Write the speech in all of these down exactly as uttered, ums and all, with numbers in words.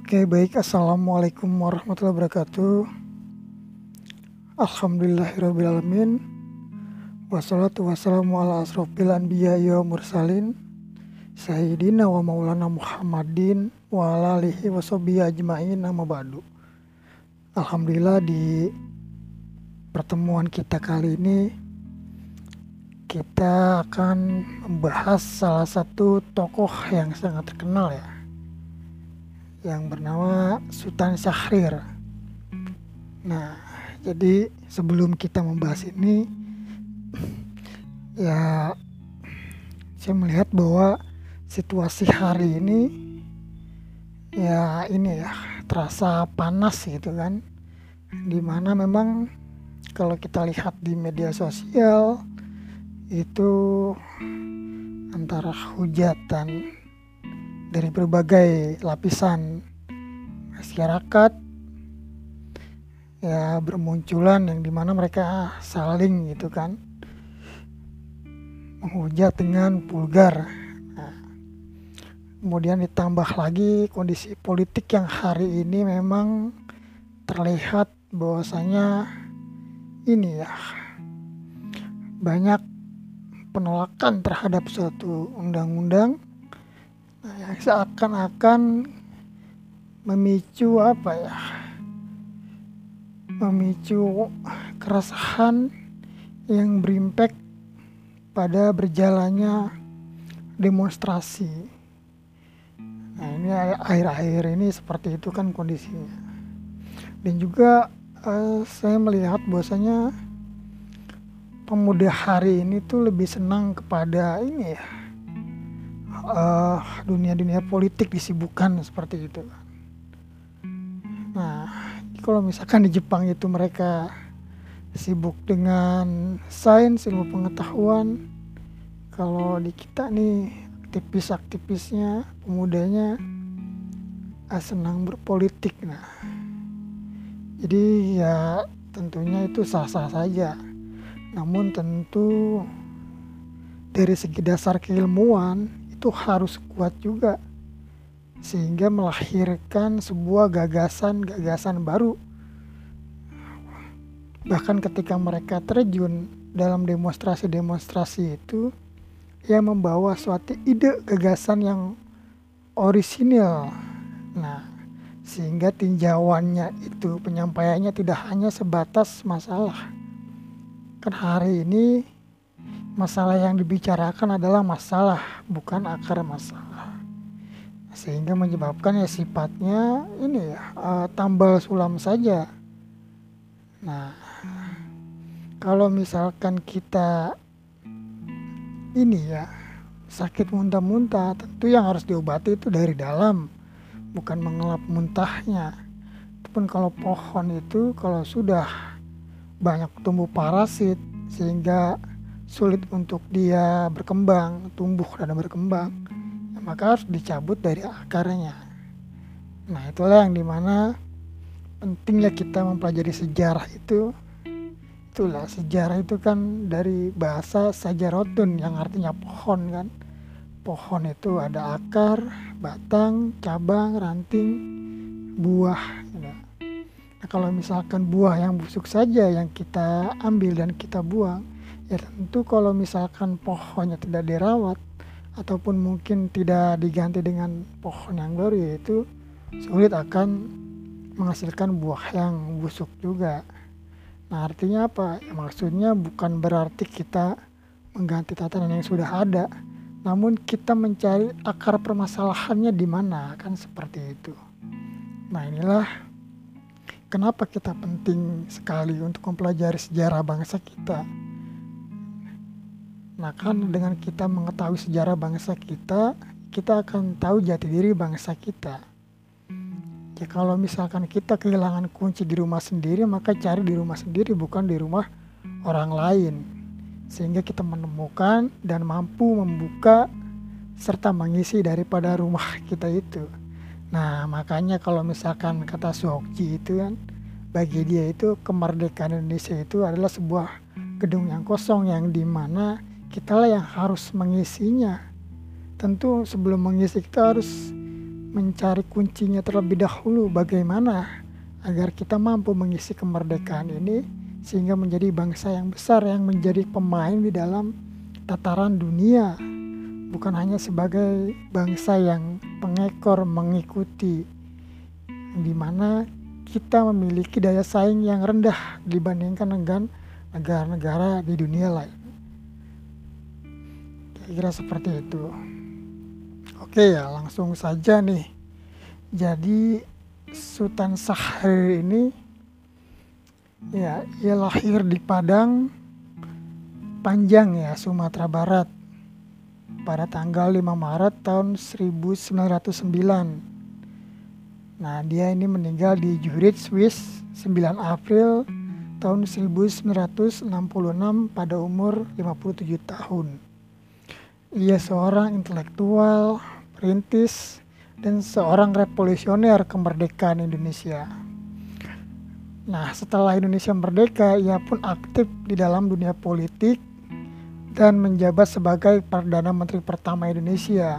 Oke, baik. Assalamualaikum warahmatullahi wabarakatuh. Alhamdulillahirrabbilalamin. Wassalatu wassalamu ala asrofil anbiya wa mursalin Sayyidina wa maulana Muhammadin wa ala alihi wa sahbihi ajma'in, amma ba'du. Alhamdulillah, di pertemuan kita kali ini kita akan membahas salah satu tokoh yang sangat terkenal ya, yang bernama Sultan Syahrir. Nah, jadi sebelum kita membahas ini, ya saya melihat bahwa situasi hari ini ya ini ya terasa panas gitu kan, dimana memang kalau kita lihat di media sosial itu antara hujatan dari berbagai lapisan masyarakat ya bermunculan, yang dimana mereka saling gitu kan menghujat dengan vulgar. Nah, kemudian ditambah lagi kondisi politik yang hari ini memang terlihat bahwasanya ini ya banyak penolakan terhadap suatu undang-undang yang seakan-akan memicu apa ya memicu keresahan yang berimpact pada berjalannya demonstrasi. Nah, ini akhir-akhir ini seperti itu kan kondisinya. Dan juga eh, saya melihat bahwasanya pemuda hari ini tuh lebih senang kepada ini ya Uh, dunia-dunia politik, disibukkan seperti itu. Nah, kalau misalkan di Jepang itu mereka sibuk dengan sains, ilmu pengetahuan, kalau di kita nih aktivis-aktivisnya, pemudanya uh, senang berpolitik. Nah, jadi ya tentunya itu sah-sah saja. Namun tentu dari segi dasar keilmuan itu harus kuat juga, sehingga melahirkan sebuah gagasan-gagasan baru. Bahkan ketika mereka terjun dalam demonstrasi-demonstrasi itu, yang membawa suatu ide gagasan yang orisinil. Nah, sehingga tinjauannya itu, penyampaiannya tidak hanya sebatas masalah. Kan hari ini masalah yang dibicarakan adalah masalah, bukan akar masalah, sehingga menyebabkan ya sifatnya ini ya uh, tambal sulam saja. Nah, kalau misalkan kita ini ya sakit muntah-muntah, tentu yang harus diobati itu dari dalam, bukan mengelap muntahnya. Ataupun kalau pohon itu kalau sudah banyak tumbuh parasit sehingga sulit untuk dia berkembang, tumbuh dan berkembang, ya, maka harus dicabut dari akarnya. Nah, itulah yang dimana pentingnya kita mempelajari sejarah itu. Itulah sejarah itu kan dari bahasa sajarotun yang artinya pohon kan. Pohon itu ada akar, batang, cabang, ranting, buah. Nah, kalau misalkan buah yang busuk saja yang kita ambil dan kita buang, ya tentu kalau misalkan pohonnya tidak dirawat ataupun mungkin tidak diganti dengan pohon yang baru, yaitu sulit akan menghasilkan buah yang busuk juga. Nah, artinya apa? Ya, maksudnya bukan berarti kita mengganti tatanan yang sudah ada, namun kita mencari akar permasalahannya di mana, kan seperti itu. Nah, inilah kenapa kita penting sekali untuk mempelajari sejarah bangsa kita. Nah, kan dengan kita mengetahui sejarah bangsa kita, kita akan tahu jati diri bangsa kita. Ya, kalau misalkan kita kehilangan kunci di rumah sendiri, maka cari di rumah sendiri, bukan di rumah orang lain. Sehingga kita menemukan dan mampu membuka serta mengisi daripada rumah kita itu. Nah, makanya kalau misalkan kata Sohokji itu kan, bagi dia itu kemerdekaan Indonesia itu adalah sebuah gedung yang kosong, yang dimana kitalah yang harus mengisinya. Tentu sebelum mengisi kita harus mencari kuncinya terlebih dahulu, bagaimana agar kita mampu mengisi kemerdekaan ini sehingga menjadi bangsa yang besar yang menjadi pemain di dalam tataran dunia, bukan hanya sebagai bangsa yang pengekor mengikuti, di mana kita memiliki daya saing yang rendah dibandingkan dengan negara-negara di dunia lain. Kira-kira seperti itu. Oke ya, langsung saja nih. Jadi Sultan Syahrir ini ya, ia lahir di Padang Panjang ya, Sumatera Barat pada tanggal lima Maret tahun seribu sembilan ratus sembilan. Nah, dia ini meninggal di Zurich, Swiss sembilan April tahun seribu sembilan ratus enam puluh enam pada umur lima puluh tujuh tahun. Ia seorang intelektual, perintis, dan seorang revolusioner kemerdekaan Indonesia. Nah, setelah Indonesia merdeka, ia pun aktif di dalam dunia politik dan menjabat sebagai Perdana Menteri pertama Indonesia.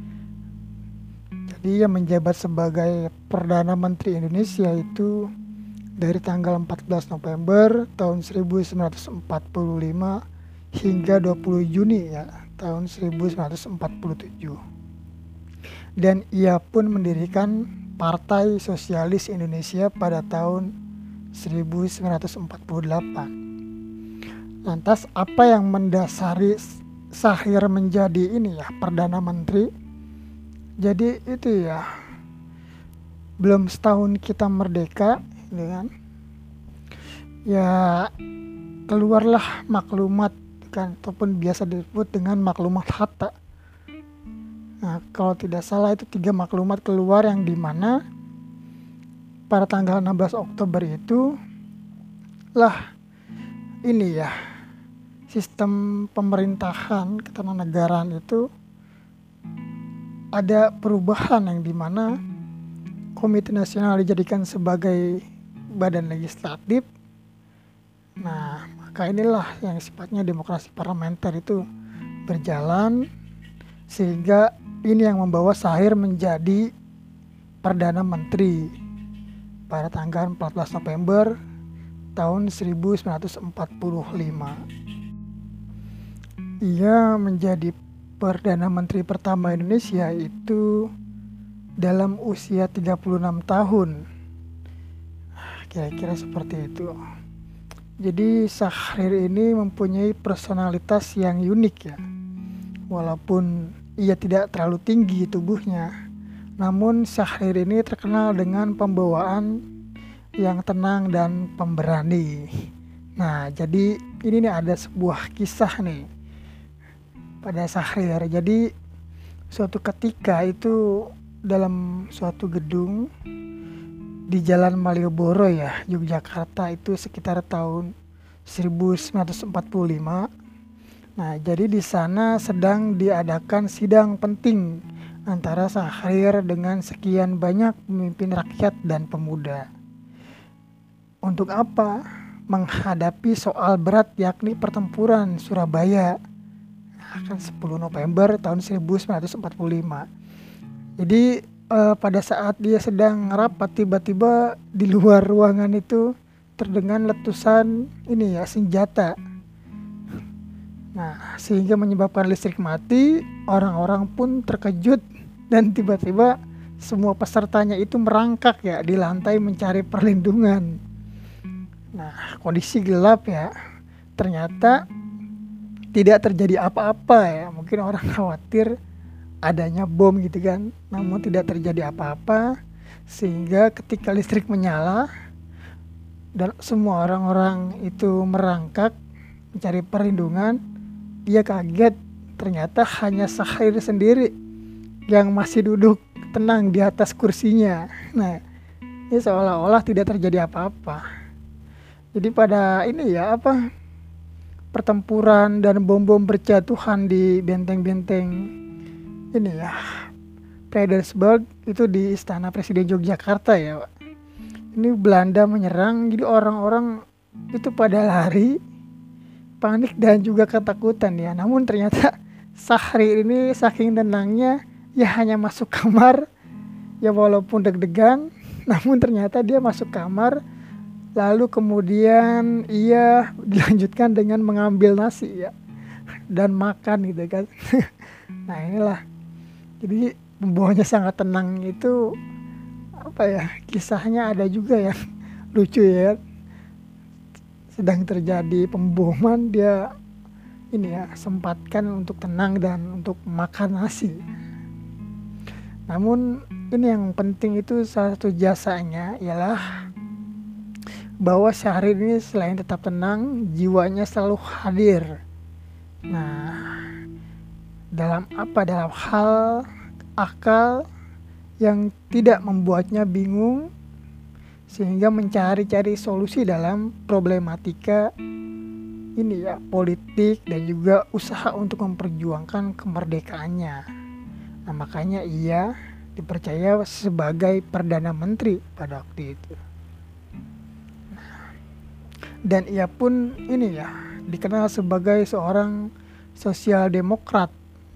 Jadi ia menjabat sebagai Perdana Menteri Indonesia itu dari tanggal empat belas November tahun seribu sembilan ratus empat puluh lima hingga dua puluh Juni ya, tahun seribu sembilan ratus empat puluh tujuh. Dan ia pun mendirikan Partai Sosialis Indonesia pada tahun seribu sembilan ratus empat puluh delapan. Lantas apa yang mendasari Syahrir menjadi ini ya, Perdana Menteri? Jadi itu ya, belum setahun kita merdeka, gitu kan? Ya keluarlah maklumat kan, ataupun biasa disebut dengan maklumat Hatta. Nah, kalau tidak salah itu tiga maklumat keluar yang dimana pada tanggal enam belas Oktober itu lah ini ya, sistem pemerintahan ketatanegaraan itu ada perubahan yang dimana Komite Nasional dijadikan sebagai badan legislatif. Nah, maka inilah yang sifatnya demokrasi parlementer itu berjalan, sehingga ini yang membawa Syahrir menjadi Perdana Menteri pada tanggal empat belas November tahun seribu sembilan ratus empat puluh lima. Ia menjadi Perdana Menteri pertama Indonesia itu dalam usia tiga puluh enam tahun. Kira-kira seperti itu. Jadi Syahrir ini mempunyai personalitas yang unik ya. Walaupun ia tidak terlalu tinggi tubuhnya, namun Syahrir ini terkenal dengan pembawaan yang tenang dan pemberani. Nah, jadi ini nih ada sebuah kisah nih pada Syahrir. Jadi suatu ketika itu dalam suatu gedung di Jalan Malioboro ya, Yogyakarta, itu sekitar tahun seribu sembilan ratus empat puluh lima. Nah, jadi di sana sedang diadakan sidang penting antara Syahrir dengan sekian banyak pemimpin rakyat dan pemuda. Untuk apa? Menghadapi soal berat yakni pertempuran Surabaya akan sepuluh November tahun seribu sembilan ratus empat puluh lima. Jadi eh, pada saat dia sedang rapat, tiba-tiba di luar ruangan itu terdengar letusan ini ya, senjata. Nah, sehingga menyebabkan listrik mati. Orang-orang pun terkejut dan tiba-tiba semua pesertanya itu merangkak ya di lantai mencari perlindungan. Nah, kondisi gelap ya. Ternyata tidak terjadi apa-apa ya. Mungkin orang khawatir adanya bom gitu kan. Namun tidak terjadi apa-apa. Sehingga ketika listrik menyala dan semua orang-orang itu merangkak mencari perlindungan, dia kaget. Ternyata hanya Syahrir sendiri yang masih duduk tenang di atas kursinya. Nah, ini seolah-olah tidak terjadi apa-apa. Jadi pada ini ya apa pertempuran dan bom-bom berjatuhan di benteng-benteng ini ya Frederiksberg itu di Istana Presiden Yogyakarta ya. Ini Belanda menyerang, jadi orang-orang itu pada lari, panik dan juga ketakutan ya. Namun ternyata Syahrir ini saking tenangnya ya hanya masuk kamar, ya walaupun deg-degan, namun ternyata dia masuk kamar, lalu kemudian ia dilanjutkan dengan mengambil nasi ya dan makan gitu kan. Nah inilah, jadi pembawanya sangat tenang itu apa ya, kisahnya ada juga yang lucu ya. Sedang terjadi pemboman, dia ini ya sempatkan untuk tenang dan untuk makan nasi. Namun ini yang penting itu salah satu jasanya ialah bahwa Syahrir ini selain tetap tenang, jiwanya selalu hadir. Nah, dalam apa? Dalam hal akal yang tidak membuatnya bingung, sehingga mencari-cari solusi dalam problematika ini ya, politik dan juga usaha untuk memperjuangkan kemerdekaannya. Nah, makanya ia dipercaya sebagai Perdana Menteri pada waktu itu. Dan ia pun ini ya dikenal sebagai seorang sosial demokrat.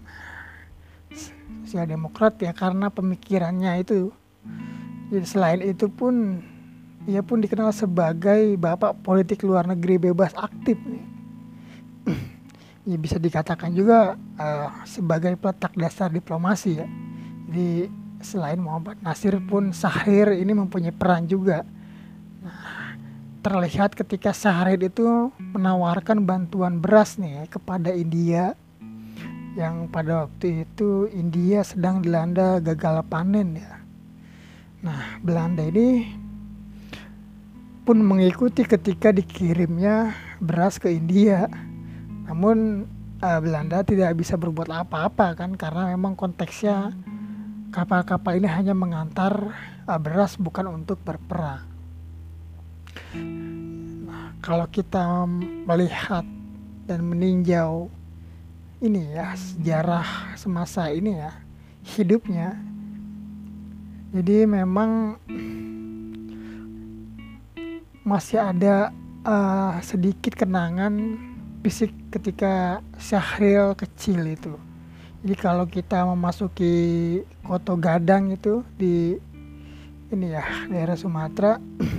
Sosial demokrat ya karena pemikirannya itu. Jadi selain itu pun ia pun dikenal sebagai bapak politik luar negeri bebas aktif nih. Ya bisa dikatakan juga uh, sebagai peletak dasar diplomasi ya. Jadi selain Muhammad Nasir pun Syahrir ini mempunyai peran juga. Nah, terlihat ketika Syahrir itu menawarkan bantuan beras nih kepada India, yang pada waktu itu India sedang dilanda gagal panen ya. Nah, Belanda ini pun mengikuti ketika dikirimnya beras ke India. Namun uh, Belanda tidak bisa berbuat apa-apa kan, karena memang konteksnya kapal-kapal ini hanya mengantar uh, beras, bukan untuk berperang. Nah, kalau kita melihat dan meninjau ini ya sejarah semasa ini ya hidupnya, jadi memang masih ada uh, sedikit kenangan fisik ketika Syahrir kecil itu. Jadi kalau kita memasuki Koto Gadang itu di ini ya daerah Sumatera,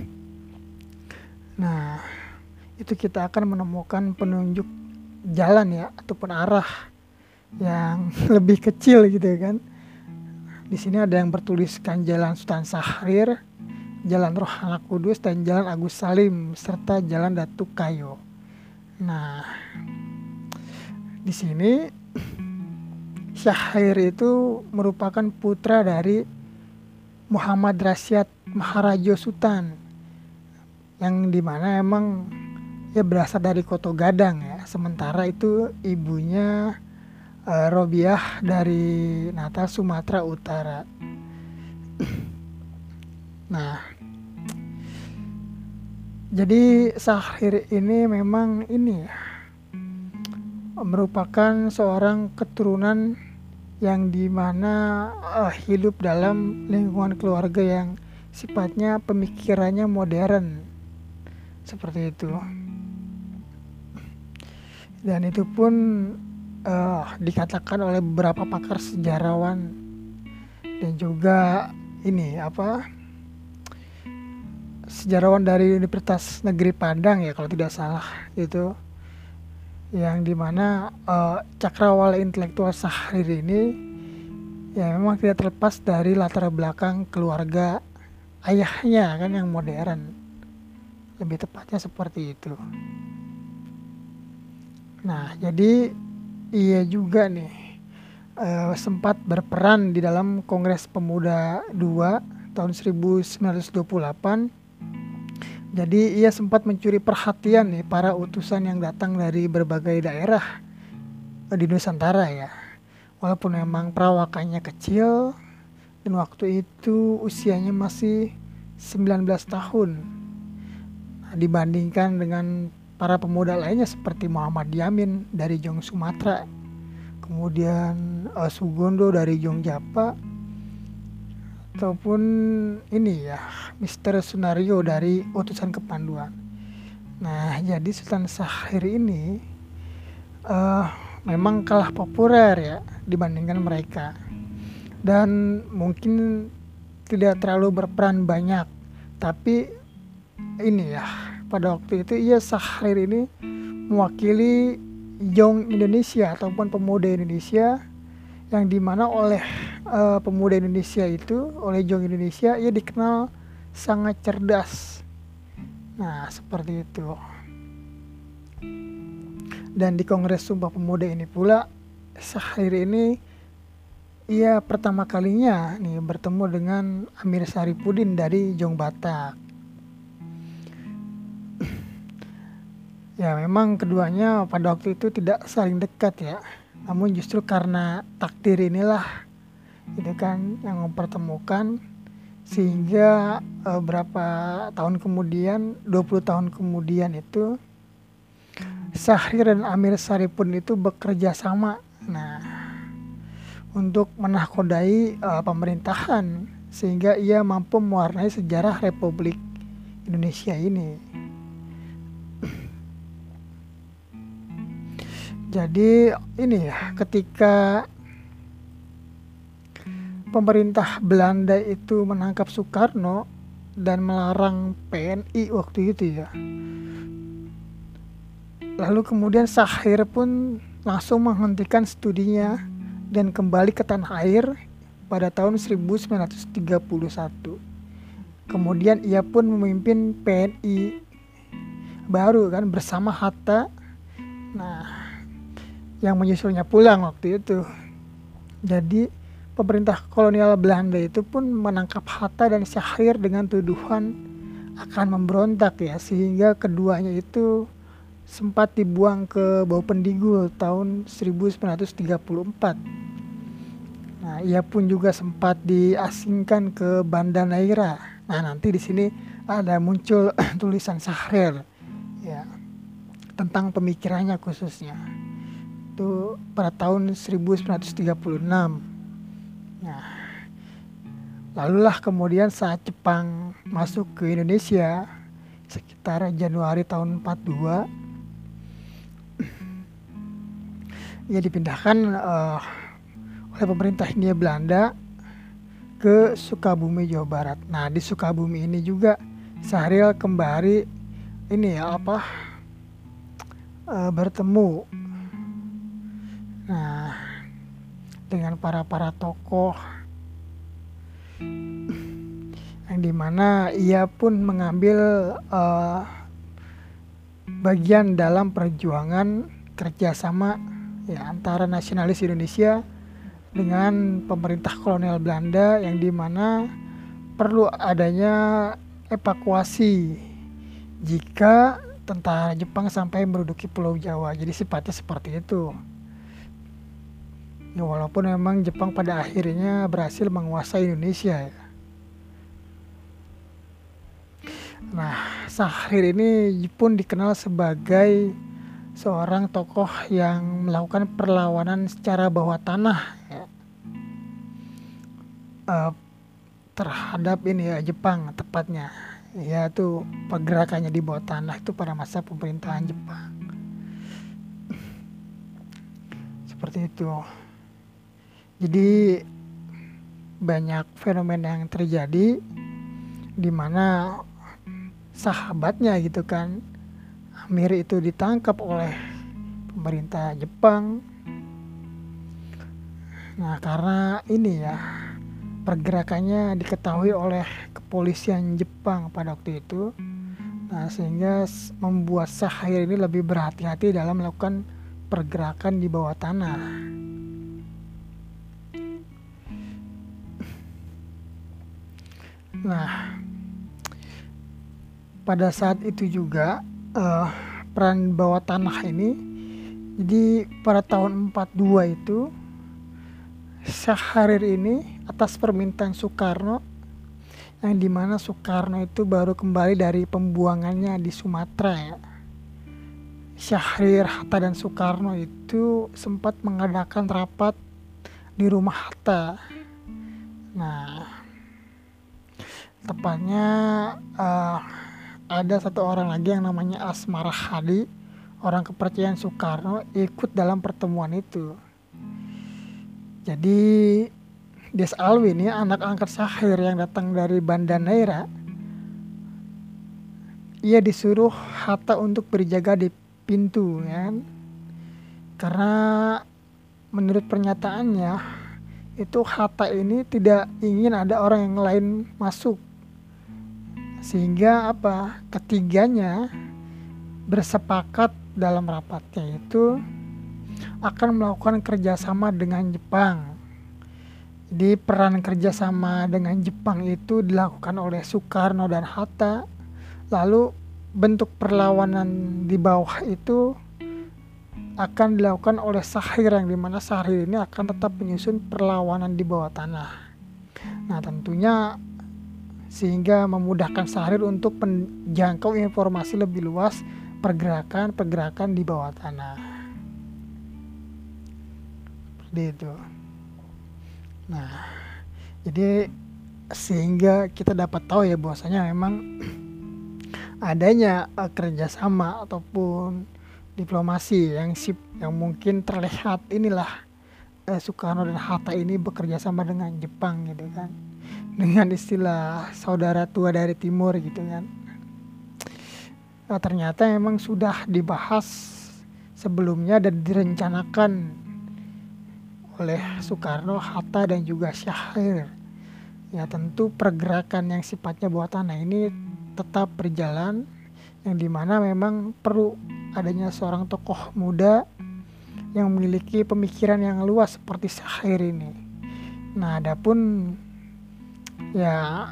nah itu kita akan menemukan penunjuk jalan ya ataupun arah yang lebih kecil gitu kan. Di sini ada yang bertuliskan Jalan Sultan Syahrir, Jalan Roh Anak Kudus, dan Jalan Agus Salim, serta Jalan Datuk Kayo. Nah, di sini Syahrir itu merupakan putra dari Muhammad Rasyad Maharaja Sultan, yang dimana emang ya berasal dari Koto Gadang ya. Sementara itu ibunya uh, Robiah dari Natal, Sumatera Utara. Nah, jadi Syahrir ini memang ini ya, merupakan seorang keturunan yang dimana uh, hidup dalam lingkungan keluarga yang sifatnya pemikirannya modern seperti itu. Dan itu pun uh, dikatakan oleh beberapa pakar sejarawan dan juga ini apa sejarawan dari Universitas Negeri Padang ya kalau tidak salah itu, yang dimana uh, cakrawala intelektual Syahrir ini ya memang tidak terlepas dari latar belakang keluarga ayahnya kan yang modern, lebih tepatnya seperti itu. Nah jadi ia juga nih uh, sempat berperan di dalam Kongres Pemuda dua tahun seribu sembilan ratus dua puluh delapan. Jadi ia sempat mencuri perhatian nih para utusan yang datang dari berbagai daerah di Nusantara ya. Walaupun memang perawakannya kecil dan waktu itu usianya masih sembilan belas tahun. Nah, dibandingkan dengan para pemuda lainnya seperti Muhammad Yamin dari Jong Sumatera, kemudian uh, Sugondo dari Jong Japa, ataupun ini ya Mister Sunario dari utusan Kepanduan. Nah jadi Sultan Syahrir ini uh, memang kalah populer ya dibandingkan mereka, dan mungkin tidak terlalu berperan banyak, tapi ini ya, pada waktu itu ia Syahrir ini mewakili Young Indonesia ataupun pemuda Indonesia, yang dimana oleh uh, pemuda Indonesia itu, oleh Young Indonesia, ia dikenal sangat cerdas. Nah, seperti itu. Dan di Kongres Sumpah Pemuda ini pula, Syahrir ini ia pertama kalinya nih bertemu dengan Amir Saripudin dari Jong Batak. Ya, memang keduanya pada waktu itu tidak saling dekat ya. Namun justru karena takdir inilah itu kan yang mempertemukan, sehingga e, berapa tahun kemudian, dua puluh tahun kemudian itu Syahrir dan Amir Saripudin itu bekerja sama. Nah, untuk menahkodai e, pemerintahan, sehingga ia mampu mewarnai sejarah Republik Indonesia ini. Jadi ini ya, ketika pemerintah Belanda itu menangkap Soekarno dan melarang P N I waktu itu ya, lalu kemudian Syahrir pun langsung menghentikan studinya dan kembali ke tanah air pada tahun seribu sembilan ratus tiga puluh satu. Kemudian ia pun memimpin P N I baru kan bersama Hatta. Nah, yang menyusulnya pulang waktu itu. Jadi pemerintah kolonial Belanda itu pun menangkap Hatta dan Syahrir dengan tuduhan akan memberontak ya, sehingga keduanya itu sempat dibuang ke Bau Pendigul tahun seribu sembilan ratus tiga puluh empat. Nah, ia pun juga sempat diasingkan ke Banda Neira. Nah, nanti di sini ada muncul tulisan Syahrir ya tentang pemikirannya khususnya. Itu pada tahun seribu sembilan ratus tiga puluh enam. Nah, lalulah kemudian saat Jepang masuk ke Indonesia sekitar Januari tahun empat puluh dua, ia dipindahkan uh, oleh pemerintah Hindia Belanda ke Sukabumi, Jawa Barat. Nah, di Sukabumi ini juga Syahrir kembali ini ya apa uh, bertemu Nah, dengan para-para tokoh yang dimana ia pun mengambil uh, bagian dalam perjuangan kerjasama ya antara nasionalis Indonesia dengan pemerintah kolonial Belanda, yang dimana perlu adanya evakuasi jika tentara Jepang sampai menduduki Pulau Jawa. Jadi sifatnya seperti itu. Ya, walaupun memang Jepang pada akhirnya berhasil menguasai Indonesia ya. Nah, Syahrir ini pun dikenal sebagai seorang tokoh yang melakukan perlawanan secara bawah tanah ya, uh, terhadap ini ya Jepang tepatnya, yaitu pergerakannya di bawah tanah itu pada masa pemerintahan Jepang. Seperti itu. Jadi banyak fenomena yang terjadi di mana sahabatnya gitu kan, Amir itu ditangkap oleh pemerintah Jepang. Nah, karena ini ya pergerakannya diketahui oleh kepolisian Jepang pada waktu itu. Nah, sehingga membuat Syahrir ini lebih berhati-hati dalam melakukan pergerakan di bawah tanah. Nah, pada saat itu juga uh, peran bawah tanah ini, jadi pada tahun empat puluh dua itu Syahrir ini atas permintaan Soekarno, yang dimana Soekarno itu baru kembali dari pembuangannya di Sumatera ya. Syahrir, Hatta dan Soekarno itu sempat mengadakan rapat di rumah Hatta. Nah, tepatnya uh, ada satu orang lagi yang namanya Asmara Hadi, orang kepercayaan Soekarno, ikut dalam pertemuan itu. Jadi Des Alwi ini anak angkat Syahrir yang datang dari Banda Neira, ia disuruh Hatta untuk berjaga di pintu, ya kan? Karena menurut pernyataannya itu Hatta ini tidak ingin ada orang yang lain masuk, sehingga apa ketiganya bersepakat dalam rapatnya itu akan melakukan kerjasama dengan Jepang. Jadi peran kerjasama dengan Jepang itu dilakukan oleh Soekarno dan Hatta. Lalu bentuk perlawanan di bawah itu akan dilakukan oleh Syahrir, yang dimana Syahrir ini akan tetap menyusun perlawanan di bawah tanah. Nah tentunya sehingga memudahkan Syahrir untuk menjangkau informasi lebih luas pergerakan-pergerakan di bawah tanah. Seperti itu. Nah, jadi sehingga kita dapat tahu ya bahwasanya memang adanya uh, kerjasama ataupun diplomasi yang sip yang mungkin terlihat inilah uh, Soekarno dan Hatta ini bekerja sama dengan Jepang gitu kan, dengan istilah saudara tua dari timur gitu kan. Nah, ternyata memang sudah dibahas sebelumnya dan direncanakan oleh Soekarno, Hatta dan juga Syahrir. Ya tentu pergerakan yang sifatnya bawah tanah ini tetap berjalan, yang dimana memang perlu adanya seorang tokoh muda yang memiliki pemikiran yang luas seperti Syahrir ini. Nah adapun ya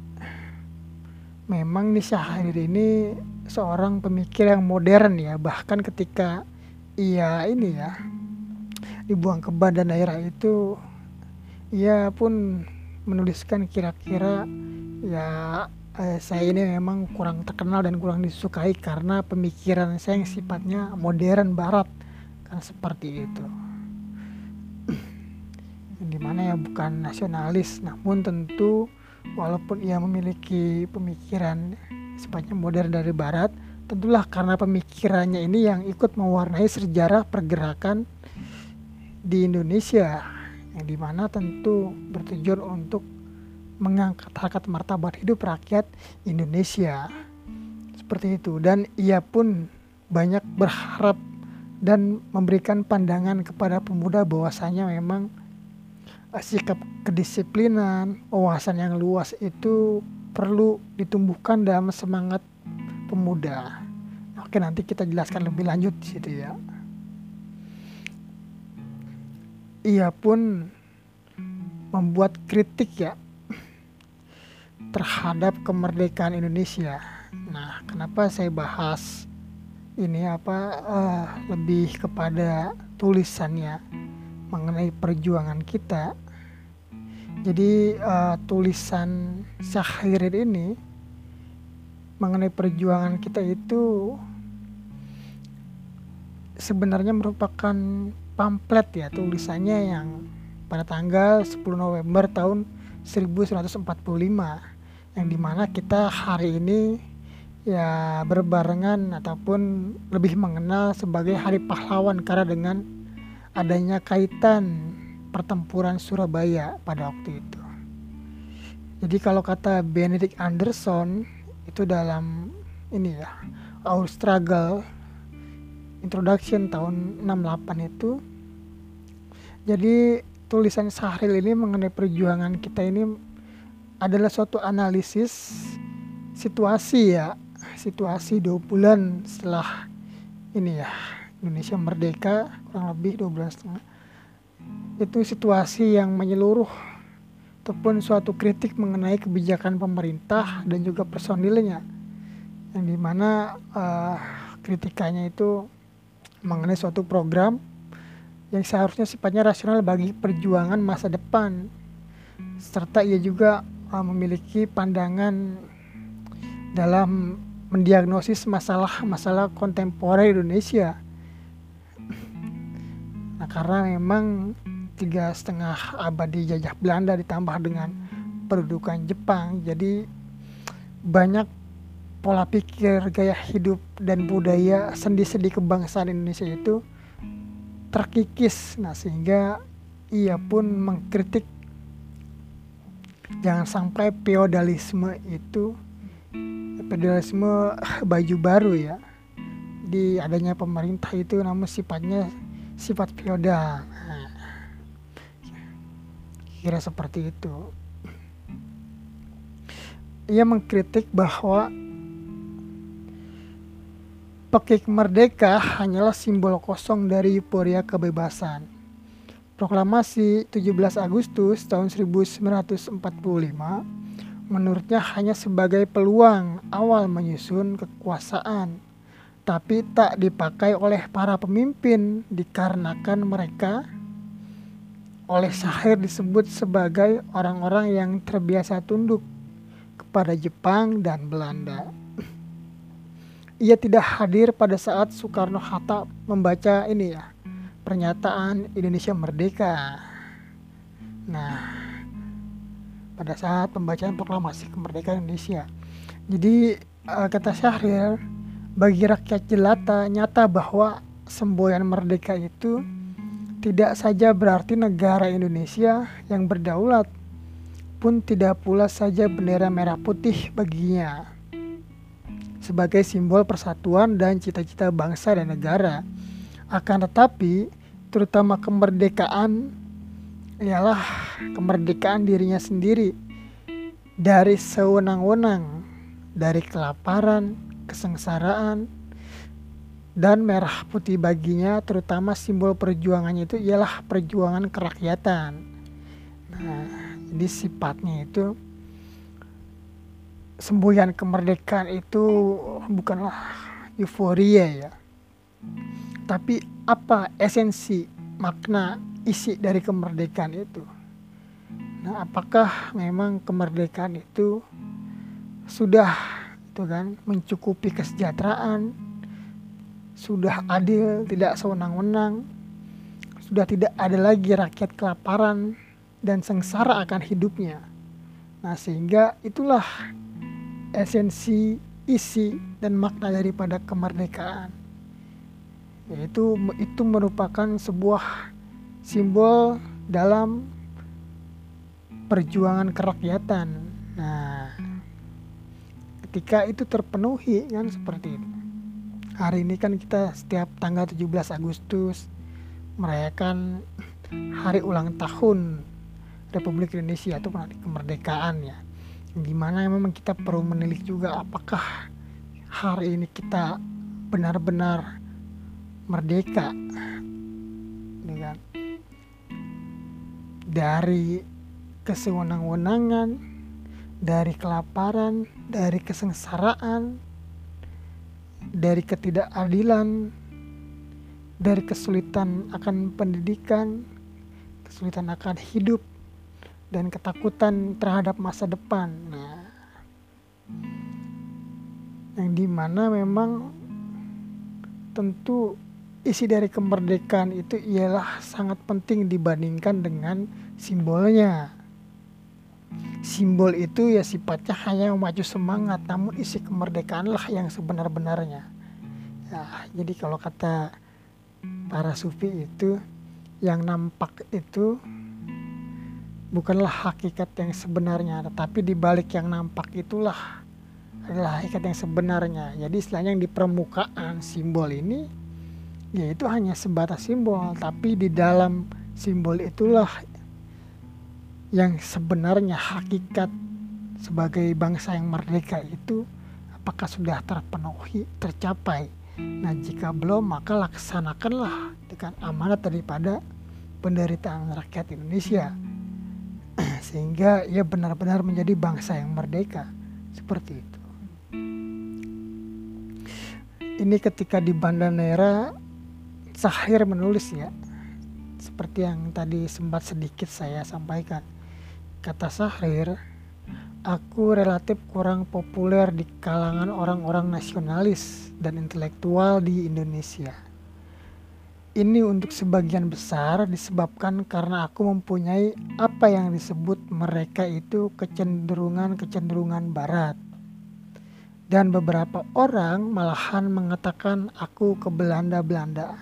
memang nih Syahrir ini seorang pemikir yang modern ya, bahkan ketika ia ini ya dibuang ke Banda Neira itu ia pun menuliskan kira-kira ya eh, saya ini memang kurang terkenal dan kurang disukai karena pemikiran saya yang sifatnya modern barat, kan seperti itu. Dimana ya bukan nasionalis, namun tentu walaupun ia memiliki pemikiran sifatnya modern dari barat, tentulah karena pemikirannya ini yang ikut mewarnai sejarah pergerakan di Indonesia, yang dimana tentu bertujuan untuk mengangkat harkat martabat hidup rakyat Indonesia seperti itu. Dan ia pun banyak berharap dan memberikan pandangan kepada pemuda bahwasanya memang sikap kedisiplinan, wawasan yang luas itu perlu ditumbuhkan dalam semangat pemuda. Oke, nanti kita jelaskan lebih lanjut di situ ya. Ia pun membuat kritik ya terhadap kemerdekaan Indonesia. Nah, kenapa saya bahas ini apa uh, lebih kepada tulisannya mengenai perjuangan kita. Jadi uh, tulisan Syahrir ini mengenai perjuangan kita itu sebenarnya merupakan pamflet ya, tulisannya yang pada tanggal sepuluh November tahun seribu sembilan ratus empat puluh lima, yang dimana kita hari ini ya berbarengan ataupun lebih mengenal sebagai Hari Pahlawan karena dengan adanya kaitan pertempuran Surabaya pada waktu itu. Jadi kalau kata Benedict Anderson itu dalam ini ya Our Struggle Introduction tahun enam puluh delapan itu, jadi tulisan Syahrir ini mengenai perjuangan kita ini adalah suatu analisis situasi ya, situasi dua bulan setelah ini ya Indonesia merdeka, kurang lebih dua bulan setengah. Itu situasi yang menyeluruh ataupun suatu kritik mengenai kebijakan pemerintah dan juga personilnya, yang dimana uh, kritikannya itu mengenai suatu program yang seharusnya sifatnya rasional bagi perjuangan masa depan, serta ia juga uh, memiliki pandangan dalam mendiagnosis masalah-masalah kontemporer Indonesia. Nah, karena memang tiga setengah abad dijajah Belanda ditambah dengan pendudukan Jepang, jadi banyak pola pikir, gaya hidup dan budaya sendi-sendi kebangsaan Indonesia itu terkikis. Nah, sehingga ia pun mengkritik Jangan sampai feodalisme itu feodalisme baju baru ya. Di adanya pemerintah itu namun sifatnya sifat feodal. Nah, kira seperti itu. Ia mengkritik bahwa Pekik Merdeka hanyalah simbol kosong dari euforia kebebasan. Proklamasi tujuh belas Agustus tahun seribu sembilan ratus empat puluh lima menurutnya hanya sebagai peluang awal menyusun kekuasaan, tapi tak dipakai oleh para pemimpin dikarenakan mereka oleh Syahrir disebut sebagai orang-orang yang terbiasa tunduk kepada Jepang dan Belanda. Ia tidak hadir pada saat Soekarno-Hatta membaca ini ya, pernyataan Indonesia Merdeka. Nah, pada saat pembacaan proklamasi kemerdekaan Indonesia. Jadi uh, kata Syahrir, bagi rakyat jelata nyata bahwa semboyan merdeka itu tidak saja berarti negara Indonesia yang berdaulat, pun tidak pula saja bendera merah putih baginya sebagai simbol persatuan dan cita-cita bangsa dan negara. Akan tetapi, terutama kemerdekaan ialah kemerdekaan dirinya sendiri dari sewenang-wenang, dari kelaparan, kesengsaraan, dan merah putih baginya, terutama simbol perjuangannya itu ialah perjuangan kerakyatan. Nah, jadi sifatnya itu semboyan kemerdekaan itu bukanlah euforia ya, tapi apa esensi, makna, isi dari kemerdekaan itu. Nah, apakah memang kemerdekaan itu sudah itu kan mencukupi kesejahteraan, sudah adil, tidak sewenang-wenang, sudah tidak ada lagi rakyat kelaparan dan sengsara akan hidupnya. Nah, sehingga itulah esensi, isi, dan makna daripada kemerdekaan. Yaitu itu merupakan sebuah simbol dalam perjuangan kerakyatan. Nah, ketika itu terpenuhi kan seperti itu. Hari ini kan kita setiap tanggal tujuh belas Agustus merayakan hari ulang tahun Republik Indonesia atau hari kemerdekaan ya. Dimana memang kita perlu menilik juga apakah hari ini kita benar-benar merdeka dengan dari kesewenang-wenangan, dari kelaparan, dari kesengsaraan, dari ketidakadilan, dari kesulitan akan pendidikan, kesulitan akan hidup, dan ketakutan terhadap masa depan. Nah, yang dimana memang tentu isi dari kemerdekaan itu ialah sangat penting dibandingkan dengan simbolnya. Simbol itu ya sifatnya hanya memacu semangat, namun isi kemerdekaanlah yang sebenar-benarnya. Ya, jadi kalau kata para sufi itu, yang nampak itu bukanlah hakikat yang sebenarnya, tetapi di balik yang nampak itulah adalah hakikat yang sebenarnya. Jadi istilahnya yang di permukaan simbol ini yaitu hanya sebatas simbol, tapi di dalam simbol itulah yang sebenarnya hakikat sebagai bangsa yang merdeka itu apakah sudah terpenuhi, tercapai. Nah, jika belum, maka laksanakanlah dengan amanat daripada penderitaan rakyat Indonesia sehingga ia benar-benar menjadi bangsa yang merdeka. Seperti itu. Ini ketika di Banda Nera, Syahrir menulis ya, seperti yang tadi sempat sedikit saya sampaikan. Kata Syahrir, aku relatif kurang populer di kalangan orang-orang nasionalis dan intelektual di Indonesia. Ini untuk sebagian besar disebabkan karena aku mempunyai apa yang disebut mereka itu kecenderungan-kecenderungan barat. Dan beberapa orang malahan mengatakan aku ke Belanda-Belandaan.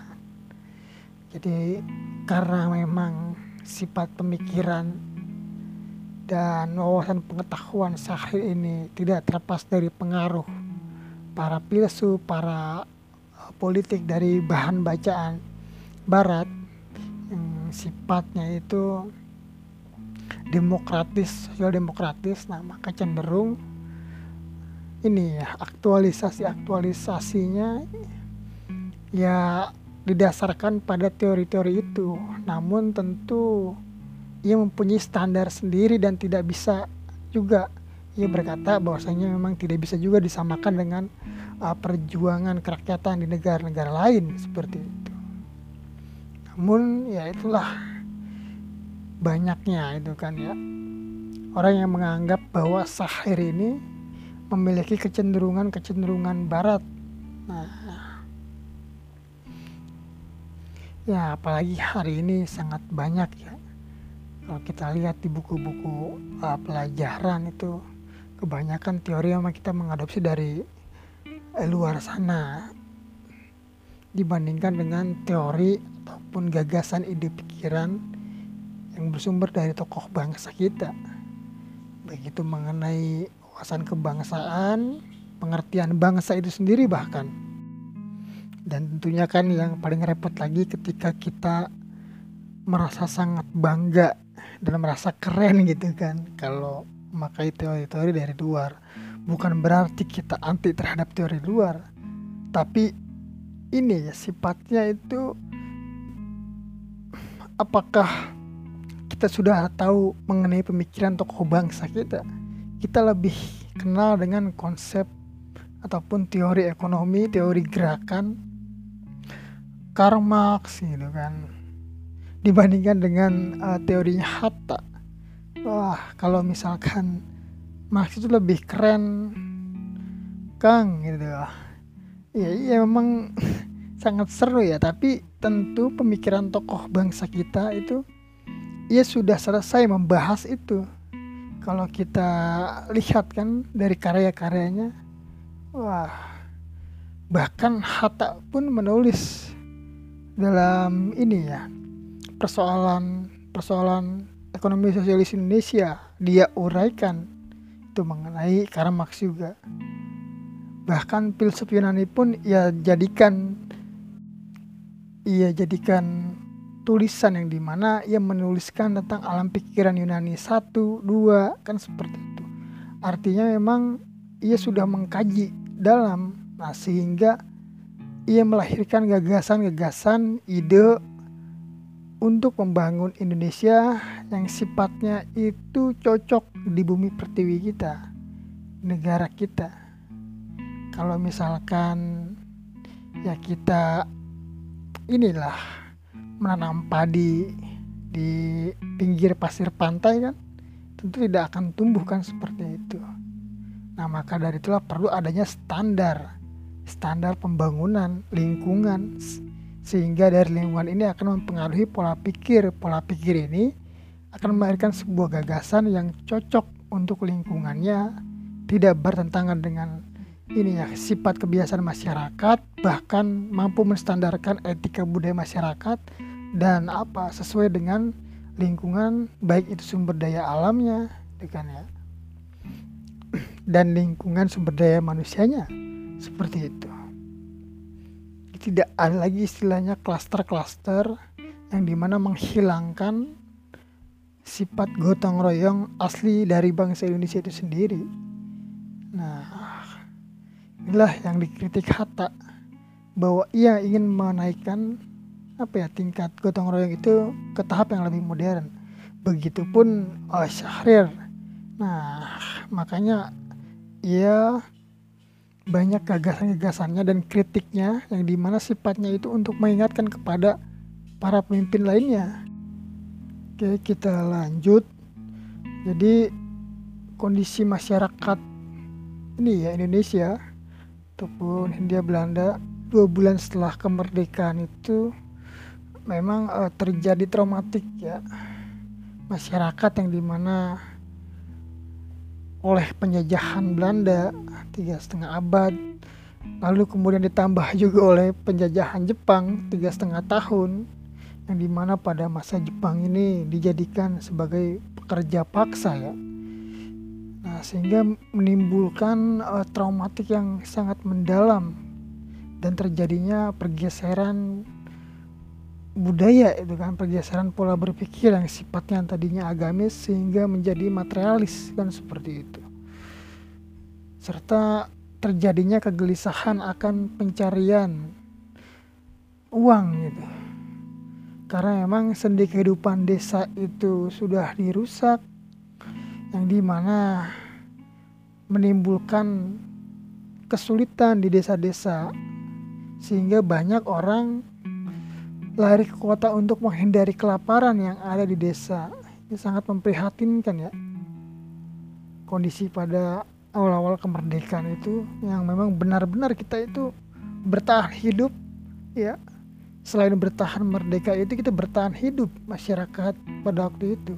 Jadi karena memang sifat pemikiran dan wawasan pengetahuan Syahrir ini tidak terlepas dari pengaruh para filsuf, para uh, politik dari bahan bacaan Barat yang sifatnya itu demokratis, sosial demokratis. Nah, maka cenderung ini ya aktualisasi-aktualisasinya ya didasarkan pada teori-teori itu. Namun tentu ia mempunyai standar sendiri dan tidak bisa juga. Ia berkata bahwasanya memang tidak bisa juga disamakan dengan uh, perjuangan kerakyatan di negara-negara lain seperti itu. Namun ya itulah banyaknya itu kan ya orang yang menganggap bahwa Syahrir ini memiliki kecenderungan-kecenderungan Barat. Nah, ya apalagi hari ini sangat banyak ya. Kalau kita lihat di buku-buku uh, pelajaran itu kebanyakan teori yang kita mengadopsi dari eh, luar sana dibandingkan dengan teori ataupun gagasan ide pikiran yang bersumber dari tokoh bangsa kita. Begitu mengenai wawasan kebangsaan, pengertian bangsa itu sendiri bahkan. Dan tentunya kan yang paling repot lagi ketika kita merasa sangat bangga dan merasa keren gitu kan kalau memakai teori-teori dari luar. Bukan berarti kita anti terhadap teori luar, tapi ini ya sifatnya itu apakah kita sudah tahu mengenai pemikiran tokoh bangsa kita. Kita lebih kenal dengan konsep ataupun teori ekonomi, teori gerakan Karl Marx gitu kan, dibandingkan dengan uh, teorinya Hatta. Wah, kalau misalkan Marx itu lebih keren Kang gitu. Ya iya memang sangat seru ya, tapi tentu pemikiran tokoh bangsa kita itu ia sudah selesai membahas itu. Kalau kita lihat kan dari karya-karyanya, wah, bahkan Hatta pun menulis dalam ini ya persoalan persoalan ekonomi sosialis Indonesia, dia uraikan itu mengenai Karl Marx juga. Bahkan filsuf Yunani pun ia jadikan ia jadikan tulisan yang dimana ia menuliskan tentang alam pikiran Yunani satu, dua, kan seperti itu. Artinya memang ia sudah mengkaji dalam, nah sehingga ia melahirkan gagasan-gagasan, ide untuk membangun Indonesia yang sifatnya itu cocok di bumi pertiwi kita, negara kita. Kalau misalkan ya kita inilah menanam padi di pinggir pasir pantai kan, tentu tidak akan tumbuh kan seperti itu. Nah maka dari itulah perlu adanya standar standar pembangunan lingkungan, sehingga dari lingkungan ini akan mempengaruhi pola pikir. Pola pikir ini akan melahirkan sebuah gagasan yang cocok untuk lingkungannya, tidak bertentangan dengan ini ya sifat kebiasaan masyarakat, bahkan mampu menstandarkan etika budaya masyarakat dan apa sesuai dengan lingkungan, baik itu sumber daya alamnya kan ya, dan lingkungan sumber daya manusianya seperti itu. Tidak ada lagi istilahnya klaster-klaster yang dimana menghilangkan sifat gotong royong asli dari bangsa Indonesia itu sendiri. Nah, inilah yang dikritik Hatta, bahwa ia ingin menaikkan apa ya tingkat gotong royong itu ke tahap yang lebih modern. Begitupun oh, Syahrir. Nah, makanya ia banyak gagasan-gagasannya dan kritiknya yang dimana sifatnya itu untuk mengingatkan kepada para pemimpin lainnya. Oke, kita lanjut. Jadi kondisi masyarakat ini ya Indonesia ataupun Hindia Belanda dua bulan setelah kemerdekaan itu memang uh, terjadi traumatik ya, masyarakat yang dimana oleh penjajahan Belanda tiga setengah abad, lalu kemudian ditambah juga oleh penjajahan Jepang tiga setengah tahun, yang dimana pada masa Jepang ini dijadikan sebagai pekerja paksa ya, Nah, sehingga menimbulkan uh, traumatik yang sangat mendalam dan terjadinya pergeseran budaya itu kan, pergeseran pola berpikir yang sifatnya tadinya agamis sehingga menjadi materialis kan, seperti itu. Serta terjadinya kegelisahan akan pencarian uang gitu. Karena memang sendi kehidupan desa itu sudah dirusak, yang dimana menimbulkan kesulitan di desa-desa, sehingga banyak orang lari ke kota untuk menghindari kelaparan yang ada di desa. Ini sangat memprihatinkan ya, kondisi pada awal-awal kemerdekaan itu, yang memang benar-benar kita itu bertahan hidup ya. Selain bertahan merdeka itu, kita bertahan hidup masyarakat pada waktu itu.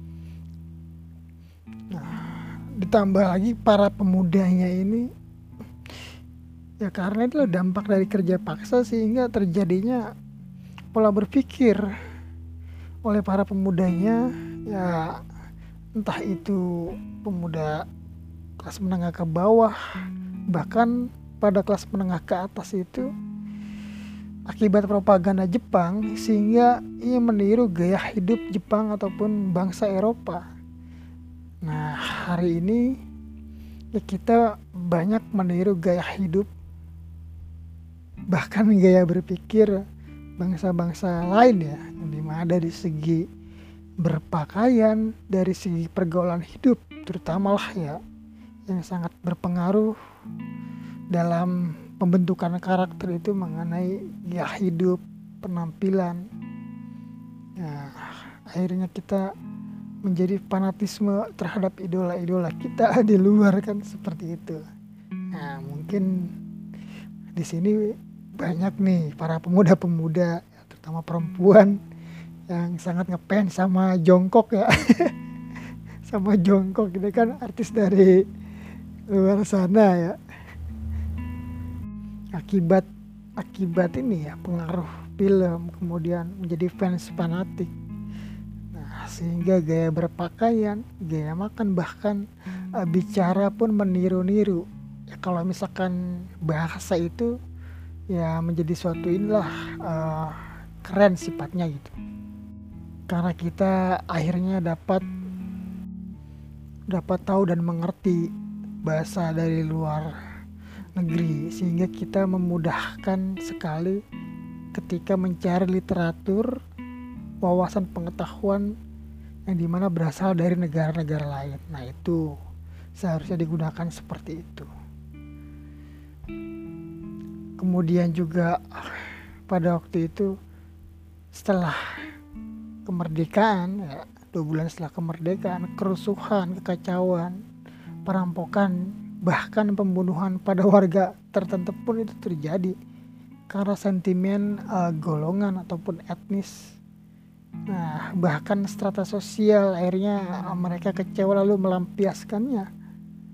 Nah, ditambah lagi para pemudanya ini ya, karena itu dampak dari kerja paksa sehingga terjadinya pola berpikir oleh para pemudanya ya, entah itu pemuda kelas menengah ke bawah, bahkan pada kelas menengah ke atas itu, akibat propaganda Jepang sehingga ia meniru gaya hidup Jepang ataupun bangsa Eropa. Nah, hari ini ya kita banyak meniru gaya hidup, bahkan gaya berpikir bangsa-bangsa lain ya, yang dimana dari segi berpakaian, dari segi pergaulan hidup terutama lah ya, yang sangat berpengaruh dalam pembentukan karakter itu mengenai gaya hidup, penampilan. Nah, akhirnya kita menjadi fanatisme terhadap idola-idola kita di luar kan, seperti itu. Nah, mungkin di sini banyak nih para pemuda-pemuda, terutama perempuan, yang sangat ngefans sama Jongkok ya. Sama Jongkok, ini kan artis dari luar sana ya. Akibat akibat ini ya, pengaruh film, kemudian menjadi fans fanatik. Nah, sehingga gaya berpakaian, gaya makan, bahkan uh, bicara pun meniru-niru. Ya, kalau misalkan bahasa itu ya menjadi suatu inilah uh, keren sifatnya gitu. Karena kita akhirnya dapat dapat tahu dan mengerti bahasa dari luar negeri, sehingga kita memudahkan sekali ketika mencari literatur, wawasan pengetahuan yang dimana berasal dari negara-negara lain. Nah, itu seharusnya digunakan seperti itu. Kemudian juga pada waktu itu, setelah kemerdekaan ya, dua bulan setelah kemerdekaan, kerusuhan, kekacauan, perampokan, bahkan pembunuhan pada warga tertentu pun itu terjadi karena sentimen uh, golongan ataupun etnis. Nah, bahkan strata sosial akhirnya uh, mereka kecewa lalu melampiaskannya.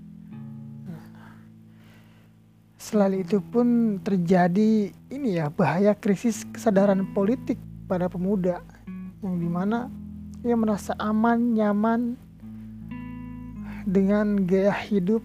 Selain itu pun terjadi ini ya, bahaya krisis kesadaran politik pada pemuda, yang dimana ia merasa aman, nyaman dengan gaya hidup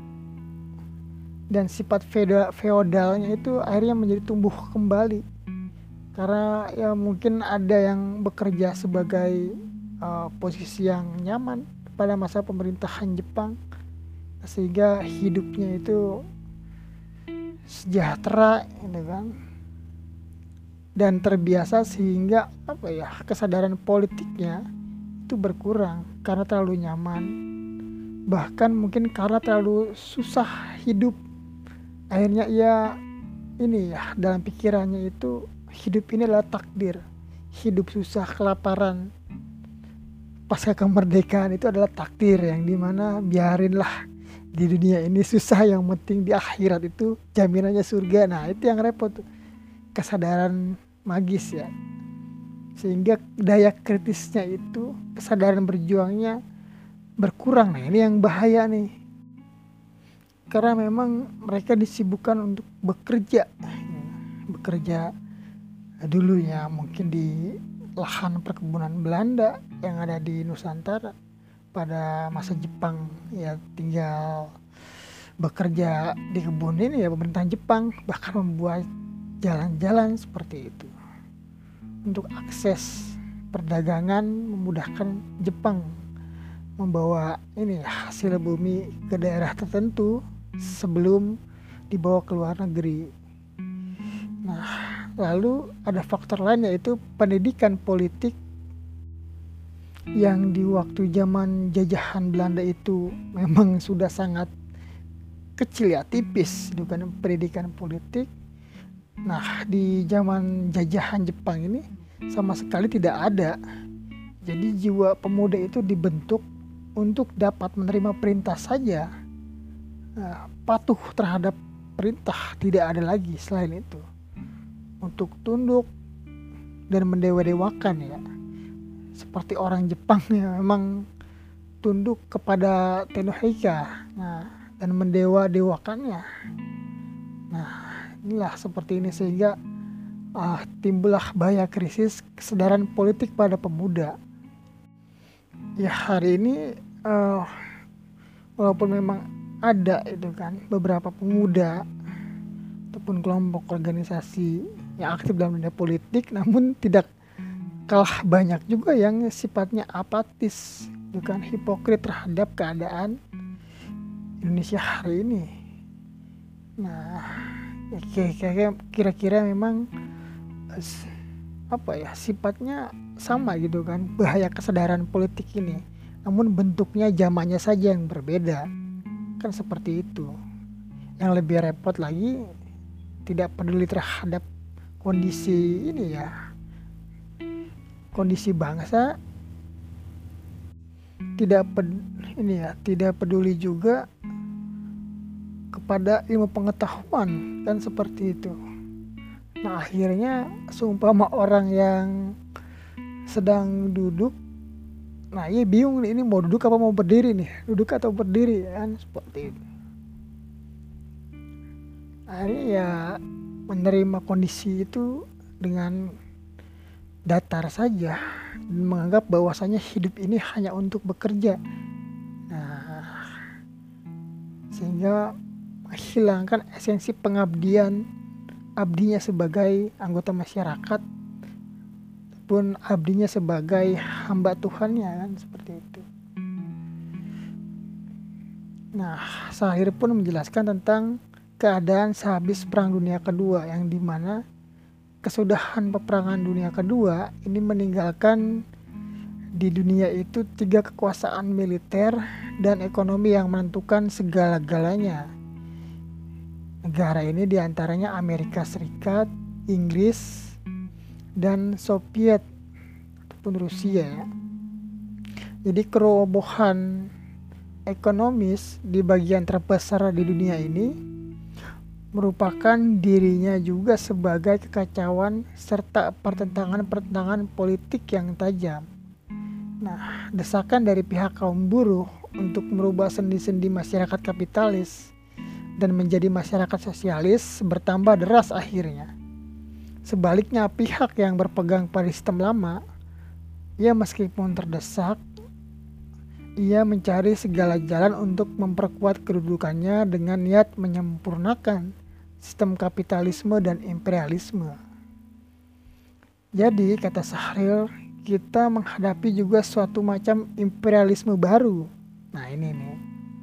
dan sifat feodalnya itu akhirnya menjadi tumbuh kembali. Karena ya mungkin ada yang bekerja sebagai uh, posisi yang nyaman pada masa pemerintahan Jepang, sehingga hidupnya itu sejahtera gitu kan, dan terbiasa, sehingga apa ya, kesadaran politiknya itu berkurang karena terlalu nyaman, bahkan mungkin karena terlalu susah hidup. Akhirnya ia ini ya, dalam pikirannya itu hidup ini adalah takdir, hidup susah, kelaparan pasca kemerdekaan itu adalah takdir, yang dimana biarinlah di dunia ini susah, yang penting di akhirat itu jaminannya surga. Nah, itu yang repot tuh, kesadaran magis ya, sehingga daya kritisnya itu, kesadaran berjuangnya berkurang. Nah, ini yang bahaya nih, karena memang mereka disibukkan untuk bekerja bekerja dulunya mungkin di lahan perkebunan Belanda yang ada di Nusantara, pada masa Jepang ya tinggal bekerja di kebun ini ya pemerintahan Jepang bahkan membuat jalan-jalan seperti itu untuk akses perdagangan, memudahkan Jepang membawa ini hasil bumi ke daerah tertentu sebelum dibawa ke luar negeri. Nah, lalu ada faktor lain yaitu pendidikan politik yang di waktu zaman jajahan Belanda itu memang sudah sangat kecil ya, tipis bukan pendidikan politik. Nah, di zaman jajahan Jepang ini sama sekali tidak ada. Jadi jiwa pemuda itu dibentuk untuk dapat menerima perintah saja, nah, patuh terhadap perintah, tidak ada lagi selain itu. Untuk tunduk dan mendewa-dewakan ya. Seperti orang Jepang ya memang tunduk kepada Tenohika, nah, dan mendewa-dewakannya. Nah, inilah seperti ini sehingga uh, timbullah bahaya krisis kesadaran politik pada pemuda. Ya hari ini uh, walaupun memang ada itu kan beberapa pemuda ataupun kelompok organisasi yang aktif dalam dunia politik, namun tidak kalah banyak juga yang sifatnya apatis, bukan hipokrit terhadap keadaan Indonesia hari ini. Nah, ya kira-kira memang apa ya sifatnya sama gitu kan, bahaya kesadaran politik ini, namun bentuknya zamannya saja yang berbeda kan, seperti itu. Yang lebih repot lagi, tidak peduli terhadap kondisi ini ya, kondisi bangsa, tidak ped, ini ya tidak peduli juga kepada ilmu pengetahuan kan, seperti itu. Nah akhirnya seumpama orang yang sedang duduk, nah iya bingung nih, ini mau duduk apa mau berdiri nih, duduk atau berdiri kan, seperti itu. Akhirnya ya menerima kondisi itu dengan datar saja dan menganggap bahwasanya hidup ini hanya untuk bekerja. Nah, sehingga menghilangkan esensi pengabdian, abdinya sebagai anggota masyarakat pun abdinya sebagai hamba Tuhannya kan, seperti itu. Nah, Sahir pun menjelaskan tentang keadaan sehabis Perang Dunia Kedua, yang dimana kesudahan peperangan dunia kedua ini meninggalkan di dunia itu tiga kekuasaan militer dan ekonomi yang menentukan segala-galanya. Negara ini diantaranya Amerika Serikat, Inggris, dan Soviet ataupun Rusia ya. Jadi kerobohan ekonomis di bagian terbesar di dunia ini merupakan dirinya juga sebagai kekacauan serta pertentangan-pertentangan politik yang tajam. Nah, desakan dari pihak kaum buruh untuk merubah sendi-sendi masyarakat kapitalis dan menjadi masyarakat sosialis bertambah deras akhirnya. Sebaliknya, pihak yang berpegang pada sistem lama, ia meskipun terdesak, ia mencari segala jalan untuk memperkuat kedudukannya dengan niat menyempurnakan sistem kapitalisme dan imperialisme. Jadi, kata Sahril, kita menghadapi juga suatu macam imperialisme baru. Nah, ini nih.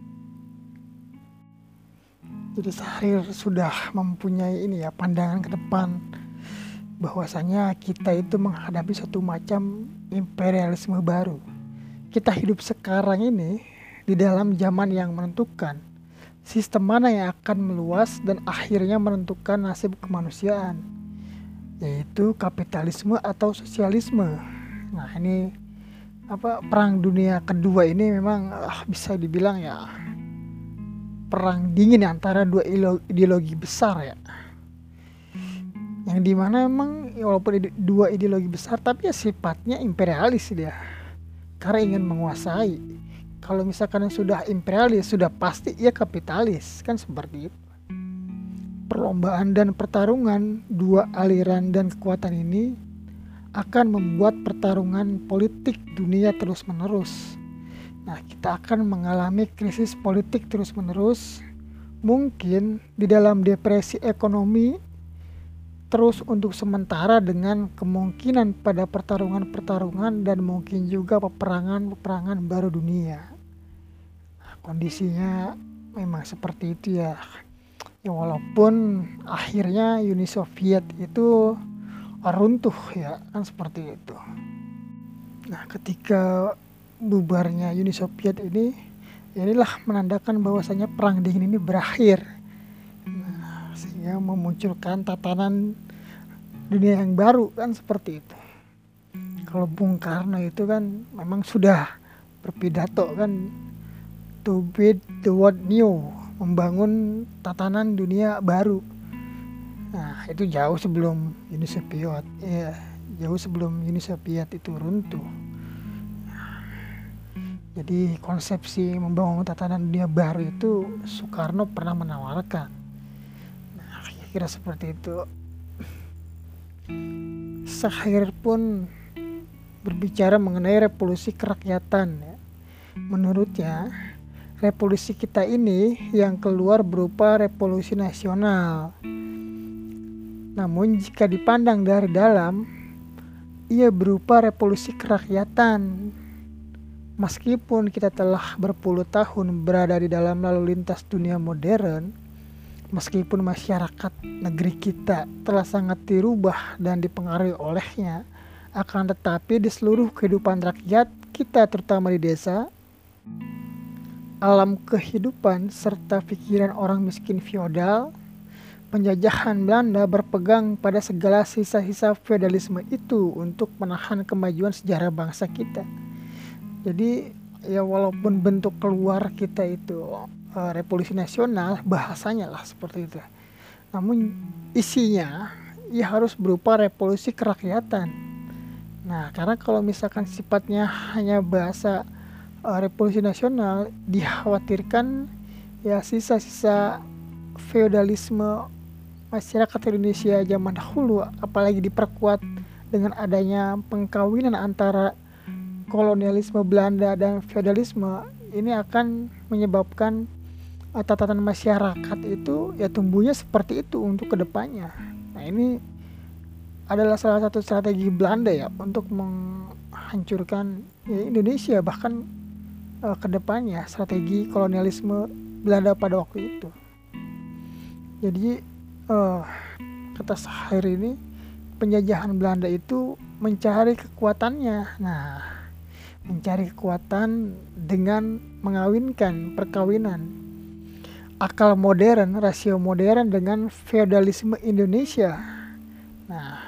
Jadi Sahril sudah mempunyai ini ya pandangan ke depan bahwasanya kita itu menghadapi suatu macam imperialisme baru. Kita hidup sekarang ini di dalam zaman yang menentukan sistem mana yang akan meluas dan akhirnya menentukan nasib kemanusiaan, yaitu kapitalisme atau sosialisme. Nah ini apa perang dunia kedua ini memang ah, bisa dibilang ya perang dingin antara dua ideologi besar ya, yang dimana memang walaupun ide, dua ideologi besar tapi ya sifatnya imperialis dia, karena ingin menguasai. Kalau misalkan sudah imperialis sudah pasti ia kapitalis kan, seperti itu. Perlombaan dan pertarungan dua aliran dan kekuatan ini akan membuat pertarungan politik dunia terus menerus, Nah, kita akan mengalami krisis politik terus-menerus, mungkin di dalam depresi ekonomi terus untuk sementara, dengan kemungkinan pada pertarungan-pertarungan dan mungkin juga peperangan-peperangan baru dunia. Nah, kondisinya memang seperti itu ya. Ya walaupun akhirnya Uni Soviet itu runtuh ya, kan seperti itu. Nah, ketika bubarnya Uni Soviet ini, inilah menandakan bahwasanya perang dingin ini berakhir. Nah, sehingga memunculkan tatanan dunia yang baru, kan seperti itu. Kalau Bung Karno itu kan memang sudah berpidato kan, to build the world new, membangun tatanan dunia baru. Nah, itu jauh sebelum Uni Soviet, ya, jauh sebelum Uni Soviet itu runtuh. Jadi konsepsi membangun tatanan dunia baru itu Soekarno pernah menawarkan. Nah, kira-kira seperti itu. Sakhir pun berbicara mengenai revolusi kerakyatan ya. Menurutnya, revolusi kita ini yang keluar berupa revolusi nasional. Namun jika dipandang dari dalam, ia berupa revolusi kerakyatan. Meskipun kita telah berpuluh tahun berada di dalam lalu lintas dunia modern, meskipun masyarakat negeri kita telah sangat dirubah dan dipengaruhi olehnya, akan tetapi di seluruh kehidupan rakyat kita, terutama di desa, alam kehidupan serta pikiran orang miskin feodal, penjajahan Belanda berpegang pada segala sisa-sisa feodalisme itu untuk menahan kemajuan sejarah bangsa kita. Jadi ya walaupun bentuk keluar kita itu uh, revolusi nasional, bahasanya lah seperti itu, namun isinya ya harus berupa revolusi kerakyatan. Nah, karena kalau misalkan sifatnya hanya bahasa uh, revolusi nasional, dikhawatirkan ya sisa-sisa feodalisme masyarakat Indonesia zaman dahulu, apalagi diperkuat dengan adanya pengkawinan antara kolonialisme Belanda dan feodalisme, ini akan menyebabkan uh, tatanan masyarakat itu ya tumbuhnya seperti itu untuk kedepannya. Nah, ini adalah salah satu strategi Belanda ya untuk menghancurkan ya, Indonesia, bahkan uh, kedepannya strategi kolonialisme Belanda pada waktu itu. Jadi uh, kata Sakhir ini, penjajahan Belanda itu mencari kekuatannya. Nah, mencari kekuatan dengan mengawinkan perkawinan akal modern, rasio modern dengan feodalisme Indonesia. Nah,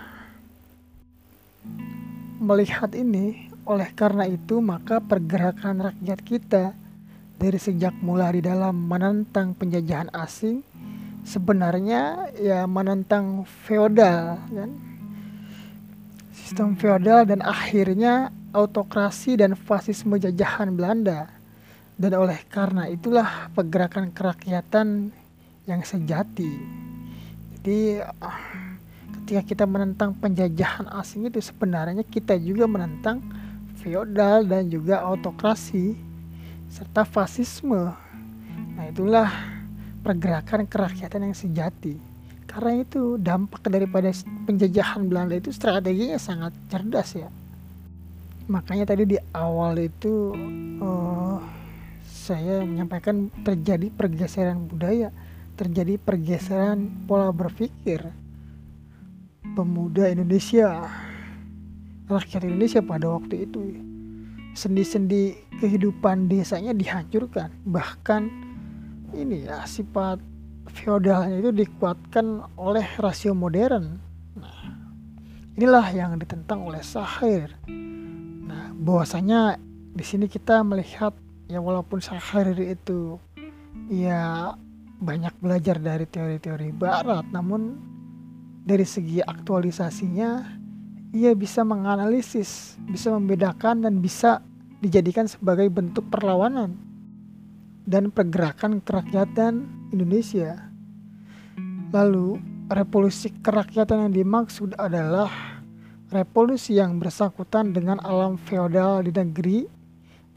melihat ini, oleh karena itu maka pergerakan rakyat kita dari sejak mulai di dalam menentang penjajahan asing sebenarnya ya menentang feodal kan, sistem feodal, dan akhirnya autokrasi dan fasisme jajahan Belanda. Dan oleh karena itulah pergerakan kerakyatan yang sejati. Jadi ketika kita menentang penjajahan asing itu sebenarnya kita juga menentang feodal dan juga autokrasi serta fasisme. Nah, itulah pergerakan kerakyatan yang sejati. Karena itu dampak daripada penjajahan Belanda itu strateginya sangat cerdas ya. Makanya tadi di awal itu uh, saya menyampaikan terjadi pergeseran budaya, terjadi pergeseran pola berpikir pemuda Indonesia, rakyat Indonesia pada waktu itu. Sendi-sendi kehidupan desanya dihancurkan, bahkan ini ya sifat feodalnya itu dikuatkan oleh rasio modern. Nah, inilah yang ditentang oleh Sakhir. Nah, bahwasanya di sini kita melihat ya walaupun Sakhir itu ya banyak belajar dari teori-teori barat, namun dari segi aktualisasinya ia bisa menganalisis, bisa membedakan dan bisa dijadikan sebagai bentuk perlawanan dan pergerakan kerakyatan Indonesia. Lalu revolusi kerakyatan yang dimaksud adalah revolusi yang bersangkutan dengan alam feodal di negeri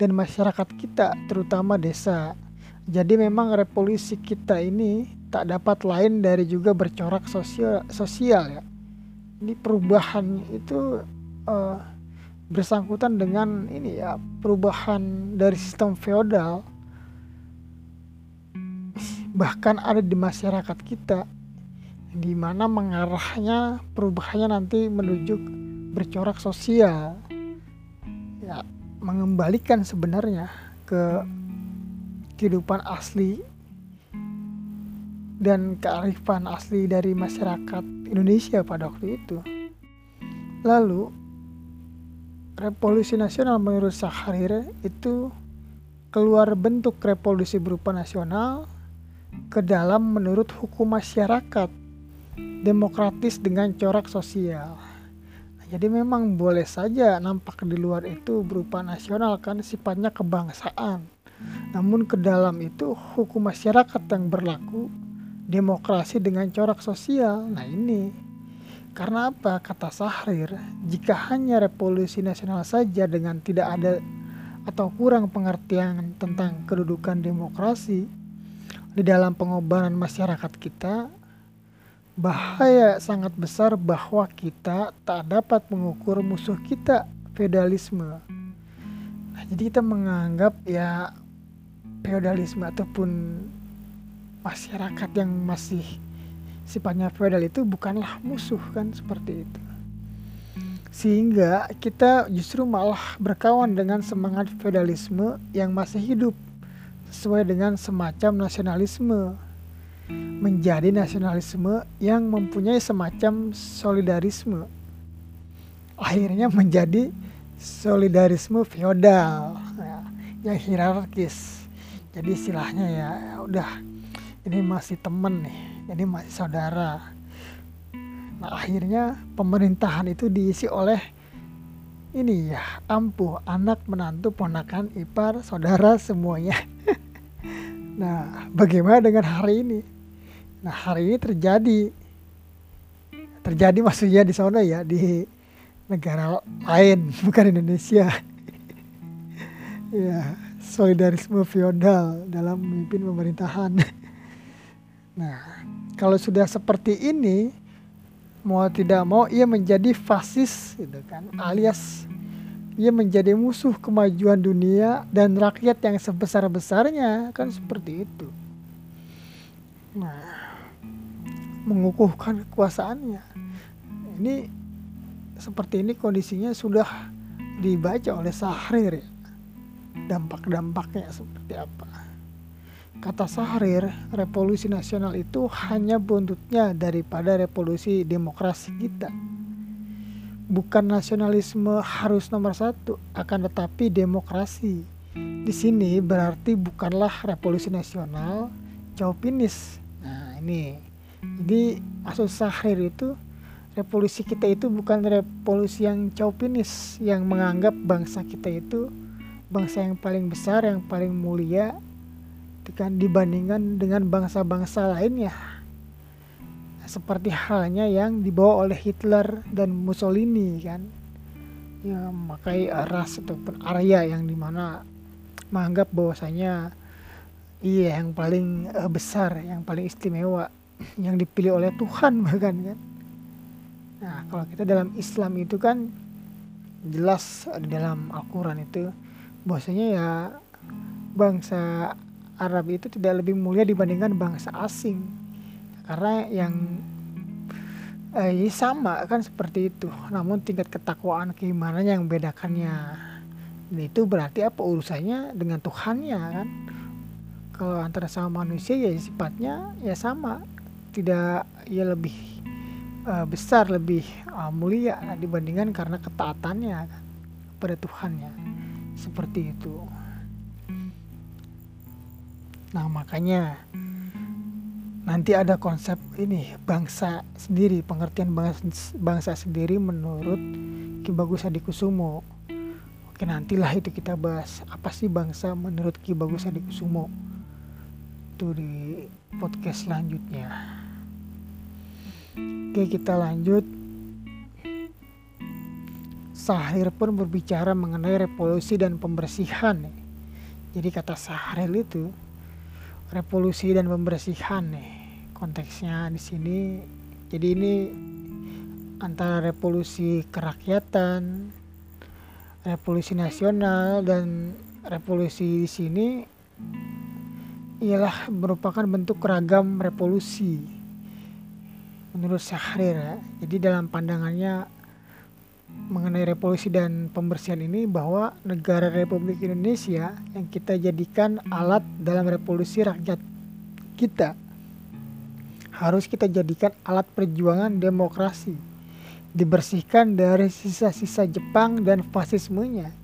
dan masyarakat kita, terutama desa. Jadi memang revolusi kita ini tak dapat lain dari juga bercorak sosial, sosial ya. Ini perubahan itu uh, bersangkutan dengan ini ya, perubahan dari sistem feodal bahkan ada di masyarakat kita, di mana mengarahnya perubahannya nanti menuju bercorak sosial ya, mengembalikan sebenarnya ke kehidupan asli dan kearifan asli dari masyarakat Indonesia pada waktu itu. Lalu revolusi nasional menurut Syahrir itu keluar bentuk revolusi berupa nasional ke dalam menurut hukum masyarakat demokratis dengan corak sosial. Nah, jadi memang boleh saja nampak di luar itu berupa nasional kan sifatnya kebangsaan. Namun ke dalam itu hukum masyarakat yang berlaku demokrasi dengan corak sosial. Nah ini karena apa? Kata Syahrir, jika hanya revolusi nasional saja dengan tidak ada atau kurang pengertian tentang kedudukan demokrasi di dalam pengobaran masyarakat kita, bahaya sangat besar bahwa kita tak dapat mengukur musuh kita, feodalisme. Nah, jadi kita menganggap ya feodalisme ataupun masyarakat yang masih sifatnya feodal itu bukanlah musuh kan, seperti itu. Sehingga kita justru malah berkawan dengan semangat feodalisme yang masih hidup sesuai dengan semacam nasionalisme, menjadi nasionalisme yang mempunyai semacam solidarisme, akhirnya menjadi solidarisme feodal ya, yang hierarkis. Jadi istilahnya ya udah ini masih temen nih, ini masih saudara. Nah akhirnya pemerintahan itu diisi oleh ini ya, ampuh, anak, menantu, ponakan, ipar, saudara, semuanya. Nah, bagaimana dengan hari ini? Nah, hari ini terjadi. Terjadi maksudnya di sana ya, di negara lain, bukan Indonesia. Ya, solidarisme feodal dalam memimpin pemerintahan. Nah, kalau sudah seperti ini, mau tidak mau ia menjadi fasis gitu kan, alias ia menjadi musuh kemajuan dunia dan rakyat yang sebesar-besarnya kan, seperti itu. Nah, mengukuhkan kekuasaannya. Ini seperti ini kondisinya sudah dibaca oleh Syahrir ya. Dampak-dampaknya seperti apa? Kata Syahrir, revolusi nasional itu hanya buntutnya daripada revolusi demokrasi kita. Bukan nasionalisme harus nomor satu, akan tetapi demokrasi. Di sini berarti bukanlah revolusi nasional, chauvinis. Nah ini, jadi maksud Syahrir itu revolusi kita itu bukan revolusi yang chauvinis, yang menganggap bangsa kita itu bangsa yang paling besar, yang paling mulia, kan dibandingkan dengan bangsa-bangsa lainnya. Seperti halnya yang dibawa oleh Hitler dan Mussolini kan, ya memakai ras ataupun Arya yang dimana menganggap bahwasanya iya yang paling uh, besar, yang paling istimewa, yang dipilih oleh Tuhan bahkan kan. Nah kalau kita dalam Islam itu kan jelas di dalam Al-Quran itu bahwasanya ya bangsa Arab itu tidak lebih mulia dibandingkan bangsa asing, karena yang eh, sama kan seperti itu. Namun tingkat ketakwaan keimanan yang membedakannya. Dan itu berarti apa urusannya dengan Tuhannya kan. Kalau antara sama manusia ya sifatnya ya sama, tidak ya lebih uh, besar, lebih uh, mulia dibandingkan karena ketaatannya kan, kepada Tuhannya. Seperti itu. Nah makanya nanti ada konsep ini bangsa sendiri, pengertian bangsa, bangsa sendiri menurut Ki Bagus Hadikusumo. Oke nantilah itu kita bahas apa sih bangsa menurut Ki Bagus Hadikusumo itu di podcast selanjutnya. Oke kita lanjut. Syahrir pun berbicara mengenai revolusi dan pembersihan. Jadi kata Syahrir itu revolusi dan pembersihan nih konteksnya di sini. Jadi ini antara revolusi kerakyatan, revolusi nasional, dan revolusi di sini ialah merupakan bentuk ragam revolusi menurut Syahrir ya. Jadi dalam pandangannya mengenai revolusi dan pembersihan ini, bahwa negara Republik Indonesia yang kita jadikan alat dalam revolusi rakyat kita harus kita jadikan alat perjuangan demokrasi, dibersihkan dari sisa-sisa Jepang dan fasismenya.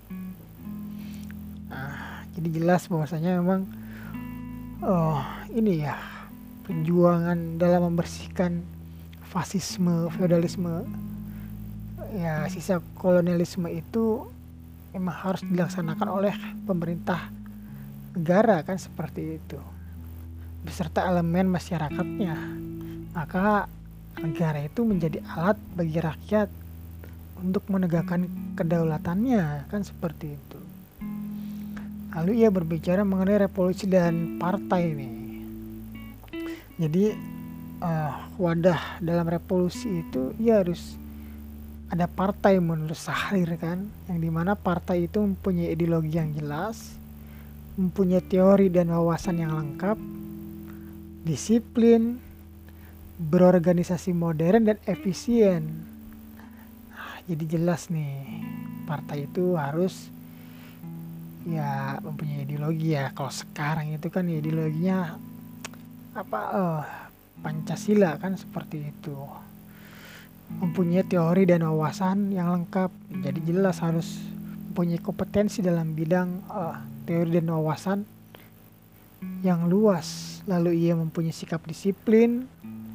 Nah, jadi jelas bahwasanya memang oh ini ya perjuangan dalam membersihkan fasisme, feodalisme, ya sisa kolonialisme itu memang harus dilaksanakan oleh pemerintah negara kan, seperti itu, beserta elemen masyarakatnya. Maka negara itu menjadi alat bagi rakyat untuk menegakkan kedaulatannya kan, seperti itu. Lalu ia berbicara mengenai revolusi dan partai nih. Jadi uh, wadah dalam revolusi itu ia harus ada partai menurut Syahrir kan, yang dimana partai itu mempunyai ideologi yang jelas, mempunyai teori dan wawasan yang lengkap, disiplin, berorganisasi modern dan efisien. Nah, jadi jelas nih partai itu harus ya mempunyai ideologi ya. Kalau sekarang itu kan ideologinya apa eh, Pancasila kan, seperti itu, mempunyai teori dan wawasan yang lengkap. Jadi jelas harus mempunyai kompetensi dalam bidang eh, teori dan wawasan yang luas. Lalu ia mempunyai sikap disiplin,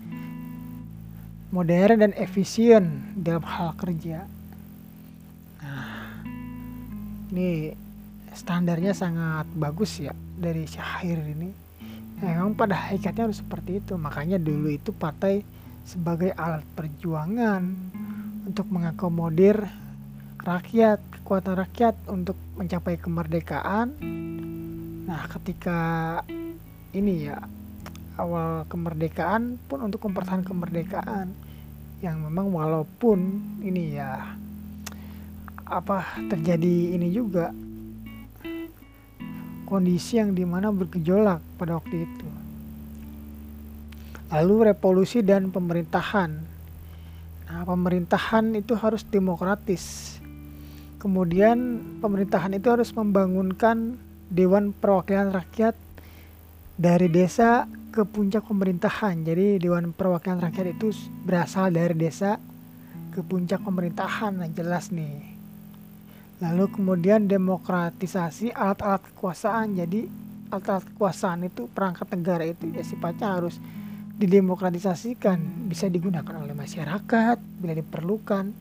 modern dan efisien dalam hal kerja. Nah, ini standarnya sangat bagus ya dari Syahrir ini. Memang pada hakikatnya harus seperti itu. Makanya dulu itu partai sebagai alat perjuangan untuk mengakomodir rakyat, kekuatan rakyat untuk mencapai kemerdekaan. Nah, ketika ini ya awal kemerdekaan pun untuk mempertahankan kemerdekaan yang memang walaupun ini ya apa terjadi ini juga kondisi yang dimana bergejolak pada waktu itu. Lalu revolusi dan pemerintahan. Nah, pemerintahan itu harus demokratis. Kemudian pemerintahan itu harus membangunkan Dewan Perwakilan Rakyat dari desa ke puncak pemerintahan. Jadi Dewan Perwakilan Rakyat itu berasal dari desa ke puncak pemerintahan. Nah, jelas nih. Lalu kemudian demokratisasi alat-alat kekuasaan. Jadi alat-alat kekuasaan itu, perangkat negara itu ya sifatnya harus didemokratisasikan, bisa digunakan oleh masyarakat bila diperlukan.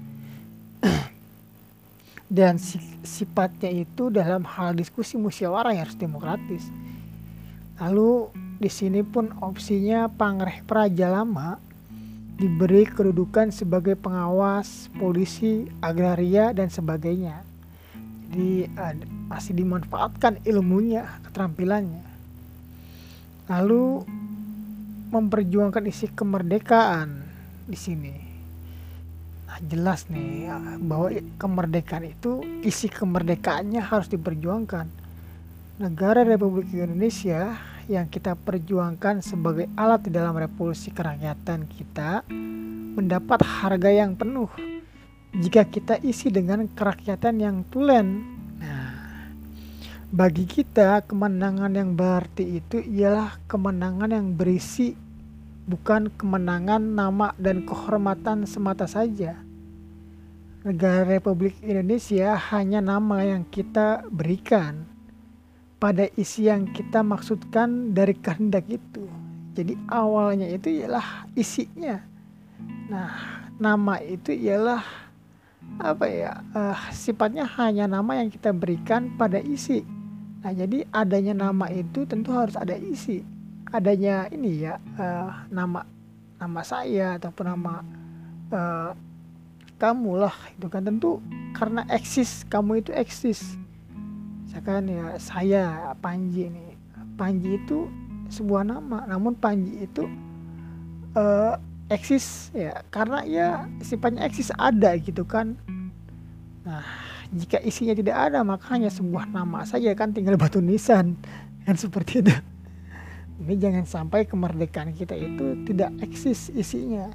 Dan sifatnya itu dalam hal diskusi musyawarah yang harus demokratis. Lalu di sini pun opsinya Pangreh Praja Lama diberi kedudukan sebagai pengawas, polisi, agraria, dan sebagainya. Jadi uh, masih dimanfaatkan ilmunya, keterampilannya. Lalu memperjuangkan isi kemerdekaan di sini. Nah, jelas nih bahwa kemerdekaan itu, isi kemerdekaannya harus diperjuangkan. Negara Republik Indonesia yang kita perjuangkan sebagai alat di dalam revolusi kerakyatan kita mendapat harga yang penuh jika kita isi dengan kerakyatan yang tulen. Nah, bagi kita kemenangan yang berarti itu ialah kemenangan yang berisi, bukan kemenangan nama dan kehormatan semata saja. Negara Republik Indonesia hanya nama yang kita berikan pada isi yang kita maksudkan dari kehendak itu. Jadi awalnya itu ialah isinya. Nah, nama itu ialah apa ya? Uh, sifatnya hanya nama yang kita berikan pada isi. Nah, jadi adanya nama itu tentu harus ada isi. Adanya ini ya uh, nama nama saya ataupun nama uh, kamu lah itu kan, tentu karena eksis, kamu itu eksis. Misalkan ya saya Panji nih, Panji itu sebuah nama, namun Panji itu uh, eksis ya karena ya sifatnya eksis, ada gitu kan. Nah, jika isinya tidak ada, makanya sebuah nama saja kan tinggal batu nisan kan, seperti itu. Ini jangan sampai kemerdekaan kita itu tidak eksis isinya.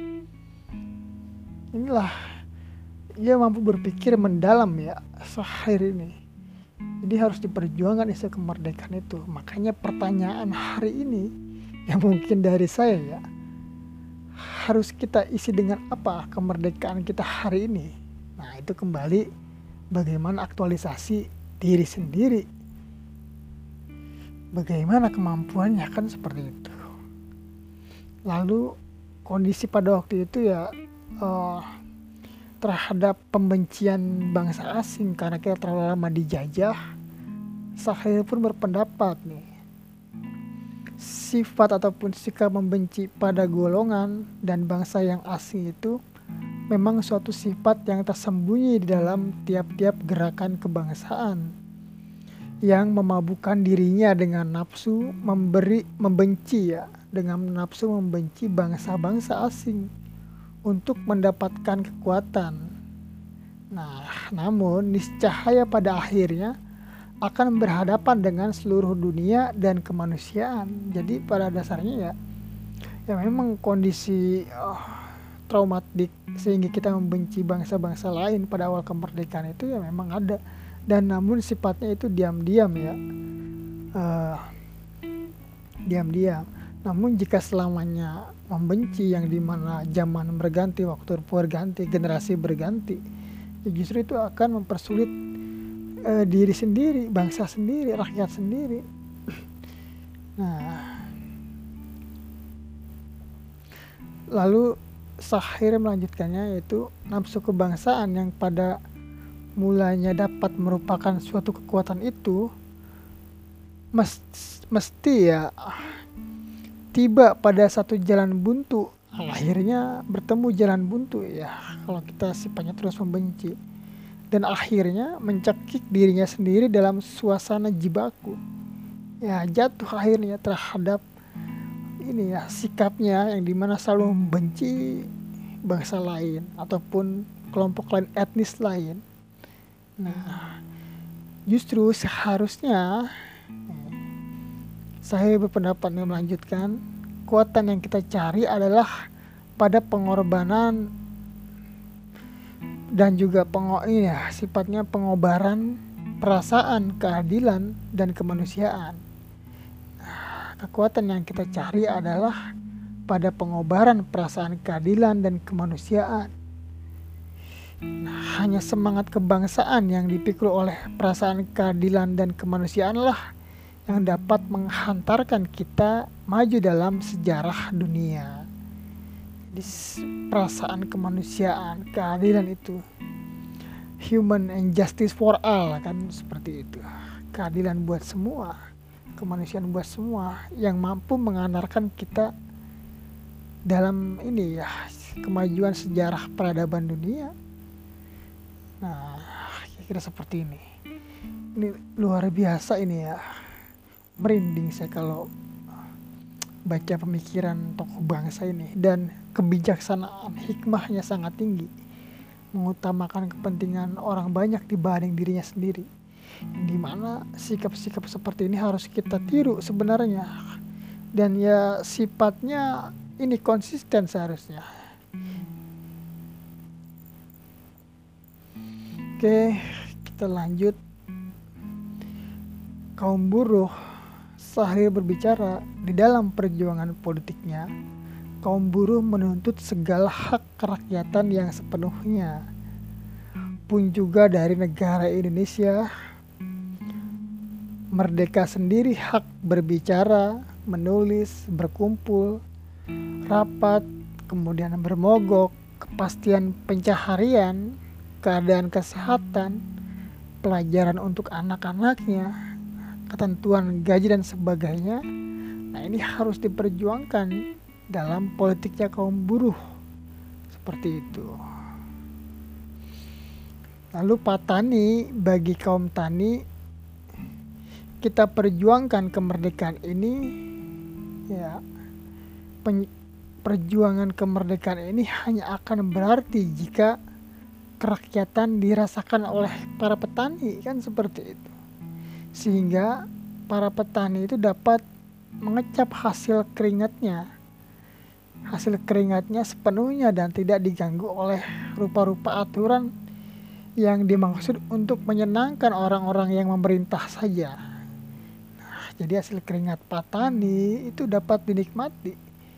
Inilah ia mampu berpikir mendalam ya Syahrir ini. Jadi harus diperjuangkan isu kemerdekaan itu. Makanya pertanyaan hari ini yang mungkin dari saya ya, harus kita isi dengan apa kemerdekaan kita hari ini. Nah, itu kembali bagaimana aktualisasi diri sendiri, bagaimana kemampuannya, kan seperti itu. Lalu kondisi pada waktu itu ya uh, terhadap pembencian bangsa asing karena kita terlalu lama dijajah, Syahrir pun berpendapat nih, sifat ataupun sikap membenci pada golongan dan bangsa yang asing itu memang suatu sifat yang tersembunyi di dalam tiap-tiap gerakan kebangsaan yang memabukkan dirinya dengan nafsu memberi membenci ya, dengan nafsu membenci bangsa-bangsa asing untuk mendapatkan kekuatan. Nah, namun niscaya pada akhirnya akan berhadapan dengan seluruh dunia dan kemanusiaan. Jadi pada dasarnya ya, ya memang kondisi oh, traumatik sehingga kita membenci bangsa-bangsa lain pada awal kemerdekaan itu ya memang ada. Dan namun sifatnya itu diam-diam ya, uh, diam-diam. Namun jika selamanya membenci, yang dimana zaman berganti, waktu berganti, generasi berganti, ya justru itu akan mempersulit uh, diri sendiri, bangsa sendiri, rakyat sendiri. Nah, lalu Syahrir melanjutkannya, yaitu nafsu kebangsaan yang pada mulanya dapat merupakan suatu kekuatan itu mesti, mesti ya tiba pada satu jalan buntu. Akhirnya bertemu jalan buntu ya kalau kita sifatnya terus membenci, dan akhirnya mencekik dirinya sendiri dalam suasana jibaku. Ya jatuh akhirnya terhadap ini ya sikapnya yang dimana selalu membenci bangsa lain ataupun kelompok lain, etnis lain. Nah, justru seharusnya saya berpendapat melanjutkan, kekuatan yang kita cari adalah pada pengorbanan dan juga pengo ya, sifatnya pengobaran perasaan keadilan dan kemanusiaan. Nah, kekuatan yang kita cari adalah pada pengobaran perasaan keadilan dan kemanusiaan. Nah, hanya semangat kebangsaan yang dipikul oleh perasaan keadilan dan kemanusiaan lah yang dapat menghantarkan kita maju dalam sejarah dunia. Di perasaan kemanusiaan, keadilan itu, human and justice for all, kan seperti itu. Keadilan buat semua, kemanusiaan buat semua, yang mampu menghantarkan kita dalam ini ya, kemajuan sejarah peradaban dunia. Nah, kira-kira seperti ini. Ini luar biasa ini ya. Merinding saya kalau baca pemikiran tokoh bangsa ini, dan kebijaksanaan hikmahnya sangat tinggi, mengutamakan kepentingan orang banyak dibanding dirinya sendiri. Dimana sikap-sikap seperti ini harus kita tiru sebenarnya, dan ya sifatnya ini konsisten seharusnya. Oke, kita lanjut. Kaum buruh, Syahrir berbicara, di dalam perjuangan politiknya, kaum buruh menuntut segala hak kerakyatan yang sepenuhnya. Pun juga dari negara Indonesia, merdeka sendiri hak berbicara, menulis, berkumpul, rapat, kemudian bermogok, kepastian pencaharian, keadaan kesehatan, pelajaran untuk anak-anaknya, ketentuan gaji dan sebagainya. Nah, ini harus diperjuangkan dalam politiknya kaum buruh. Seperti itu. Lalu petani, bagi kaum tani, kita perjuangkan kemerdekaan ini, ya, pen, perjuangan kemerdekaan ini hanya akan berarti jika kerakyatan dirasakan oleh para petani, kan seperti itu. Sehingga para petani itu dapat mengecap hasil keringatnya, hasil keringatnya sepenuhnya dan tidak diganggu oleh rupa-rupa aturan yang dimaksud untuk menyenangkan orang-orang yang memerintah saja. Nah, jadi hasil keringat petani itu dapat dinikmati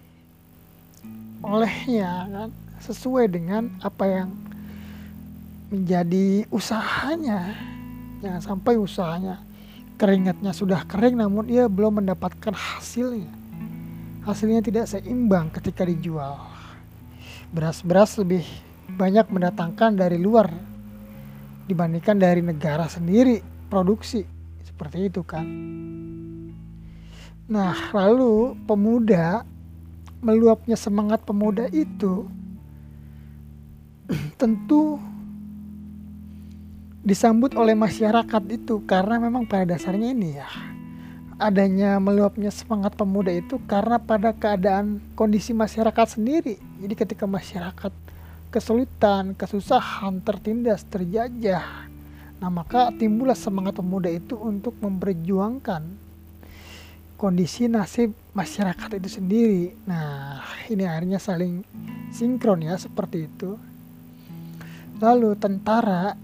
olehnya, kan, sesuai dengan apa yang menjadi usahanya. Jangan sampai usahanya keringatnya sudah kering namun ia belum mendapatkan hasilnya. Hasilnya tidak seimbang ketika dijual. Beras-beras lebih banyak mendatangkan dari luar dibandingkan dari negara sendiri produksi, seperti itu kan. Nah, lalu pemuda, meluapnya semangat pemuda itu tentu disambut oleh masyarakat itu, karena memang pada dasarnya ini ya, adanya meluapnya semangat pemuda itu karena pada keadaan kondisi masyarakat sendiri. Jadi ketika masyarakat kesulitan, kesusahan, tertindas, terjajah, nah maka timbullah semangat pemuda itu untuk memperjuangkan kondisi nasib masyarakat itu sendiri. Nah, ini akhirnya saling sinkron ya, seperti itu. Lalu tentara,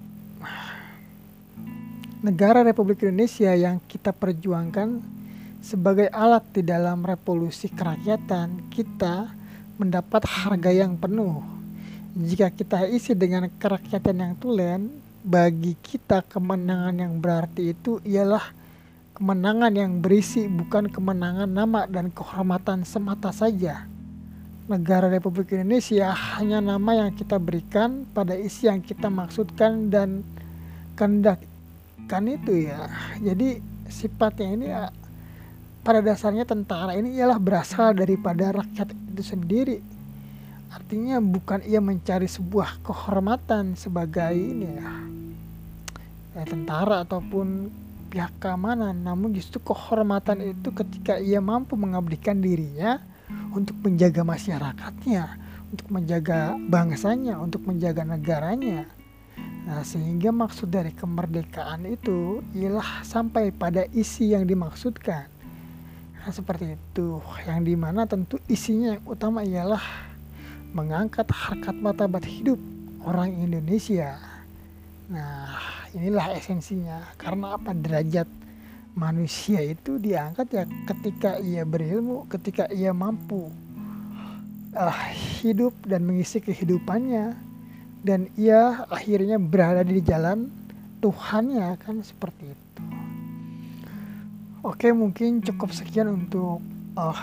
negara Republik Indonesia yang kita perjuangkan sebagai alat di dalam revolusi kerakyatan, kita mendapat harga yang penuh. Jika kita isi dengan kerakyatan yang tulen, bagi kita kemenangan yang berarti itu ialah kemenangan yang berisi, bukan kemenangan nama dan kehormatan semata saja. Negara Republik Indonesia hanya nama yang kita berikan pada isi yang kita maksudkan dan kehendakkan itu ya. Jadi sifatnya ini ya, pada dasarnya tentara ini ialah berasal daripada rakyat itu sendiri. Artinya bukan ia mencari sebuah kehormatan sebagai ini ya, ya tentara ataupun pihak keamanan, namun justru kehormatan itu ketika ia mampu mengabdikan dirinya untuk menjaga masyarakatnya, untuk menjaga bangsanya, untuk menjaga negaranya. Nah, sehingga maksud dari kemerdekaan itu ialah sampai pada isi yang dimaksudkan. Nah, seperti itu, yang dimana tentu isinya yang utama ialah mengangkat harkat martabat hidup orang Indonesia. Nah, inilah esensinya. Karena apa? Derajat manusia itu diangkat ya ketika ia berilmu, ketika ia mampu uh, hidup dan mengisi kehidupannya, dan ia akhirnya berada di jalan Tuhannya, kan seperti itu. Oke, mungkin cukup sekian untuk uh,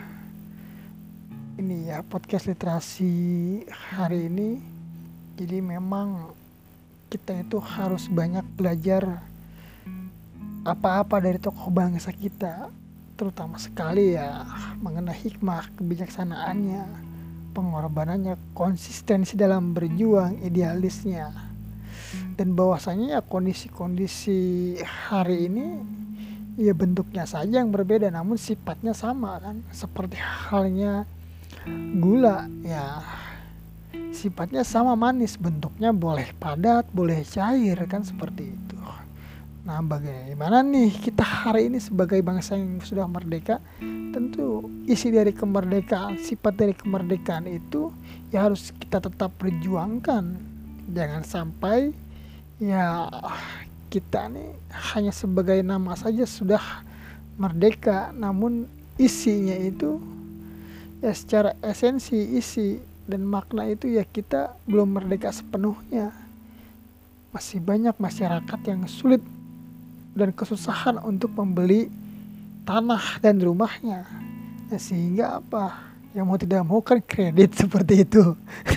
ini ya podcast literasi hari ini. Jadi memang kita itu harus banyak belajar apa-apa dari tokoh bangsa kita, terutama sekali ya mengenai hikmah, kebijaksanaannya, pengorbanannya, konsistensi dalam berjuang, idealisnya, dan bahwasanya ya kondisi-kondisi hari ini ya bentuknya saja yang berbeda namun sifatnya sama, kan, seperti halnya gula ya, sifatnya sama, manis, bentuknya boleh padat, boleh cair, kan seperti itu. Nah, bagaimana nih kita hari ini sebagai bangsa yang sudah merdeka? Tentu isi dari kemerdekaan, sifat dari kemerdekaan itu ya harus kita tetap perjuangkan. Jangan sampai ya kita nih hanya sebagai nama saja sudah merdeka, namun isinya itu ya secara esensi, isi dan makna itu ya kita belum merdeka sepenuhnya. Masih banyak masyarakat yang sulit dan kesusahan untuk membeli tanah dan rumahnya. Ya, sehingga apa? Yang mau tidak mau kan kredit seperti itu.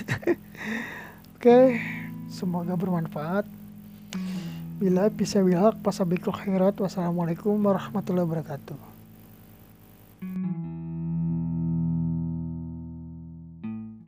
Oke, semoga bermanfaat. Bila bisa wilhaq, pasabikul khairat. Wassalamualaikum warahmatullahi wabarakatuh.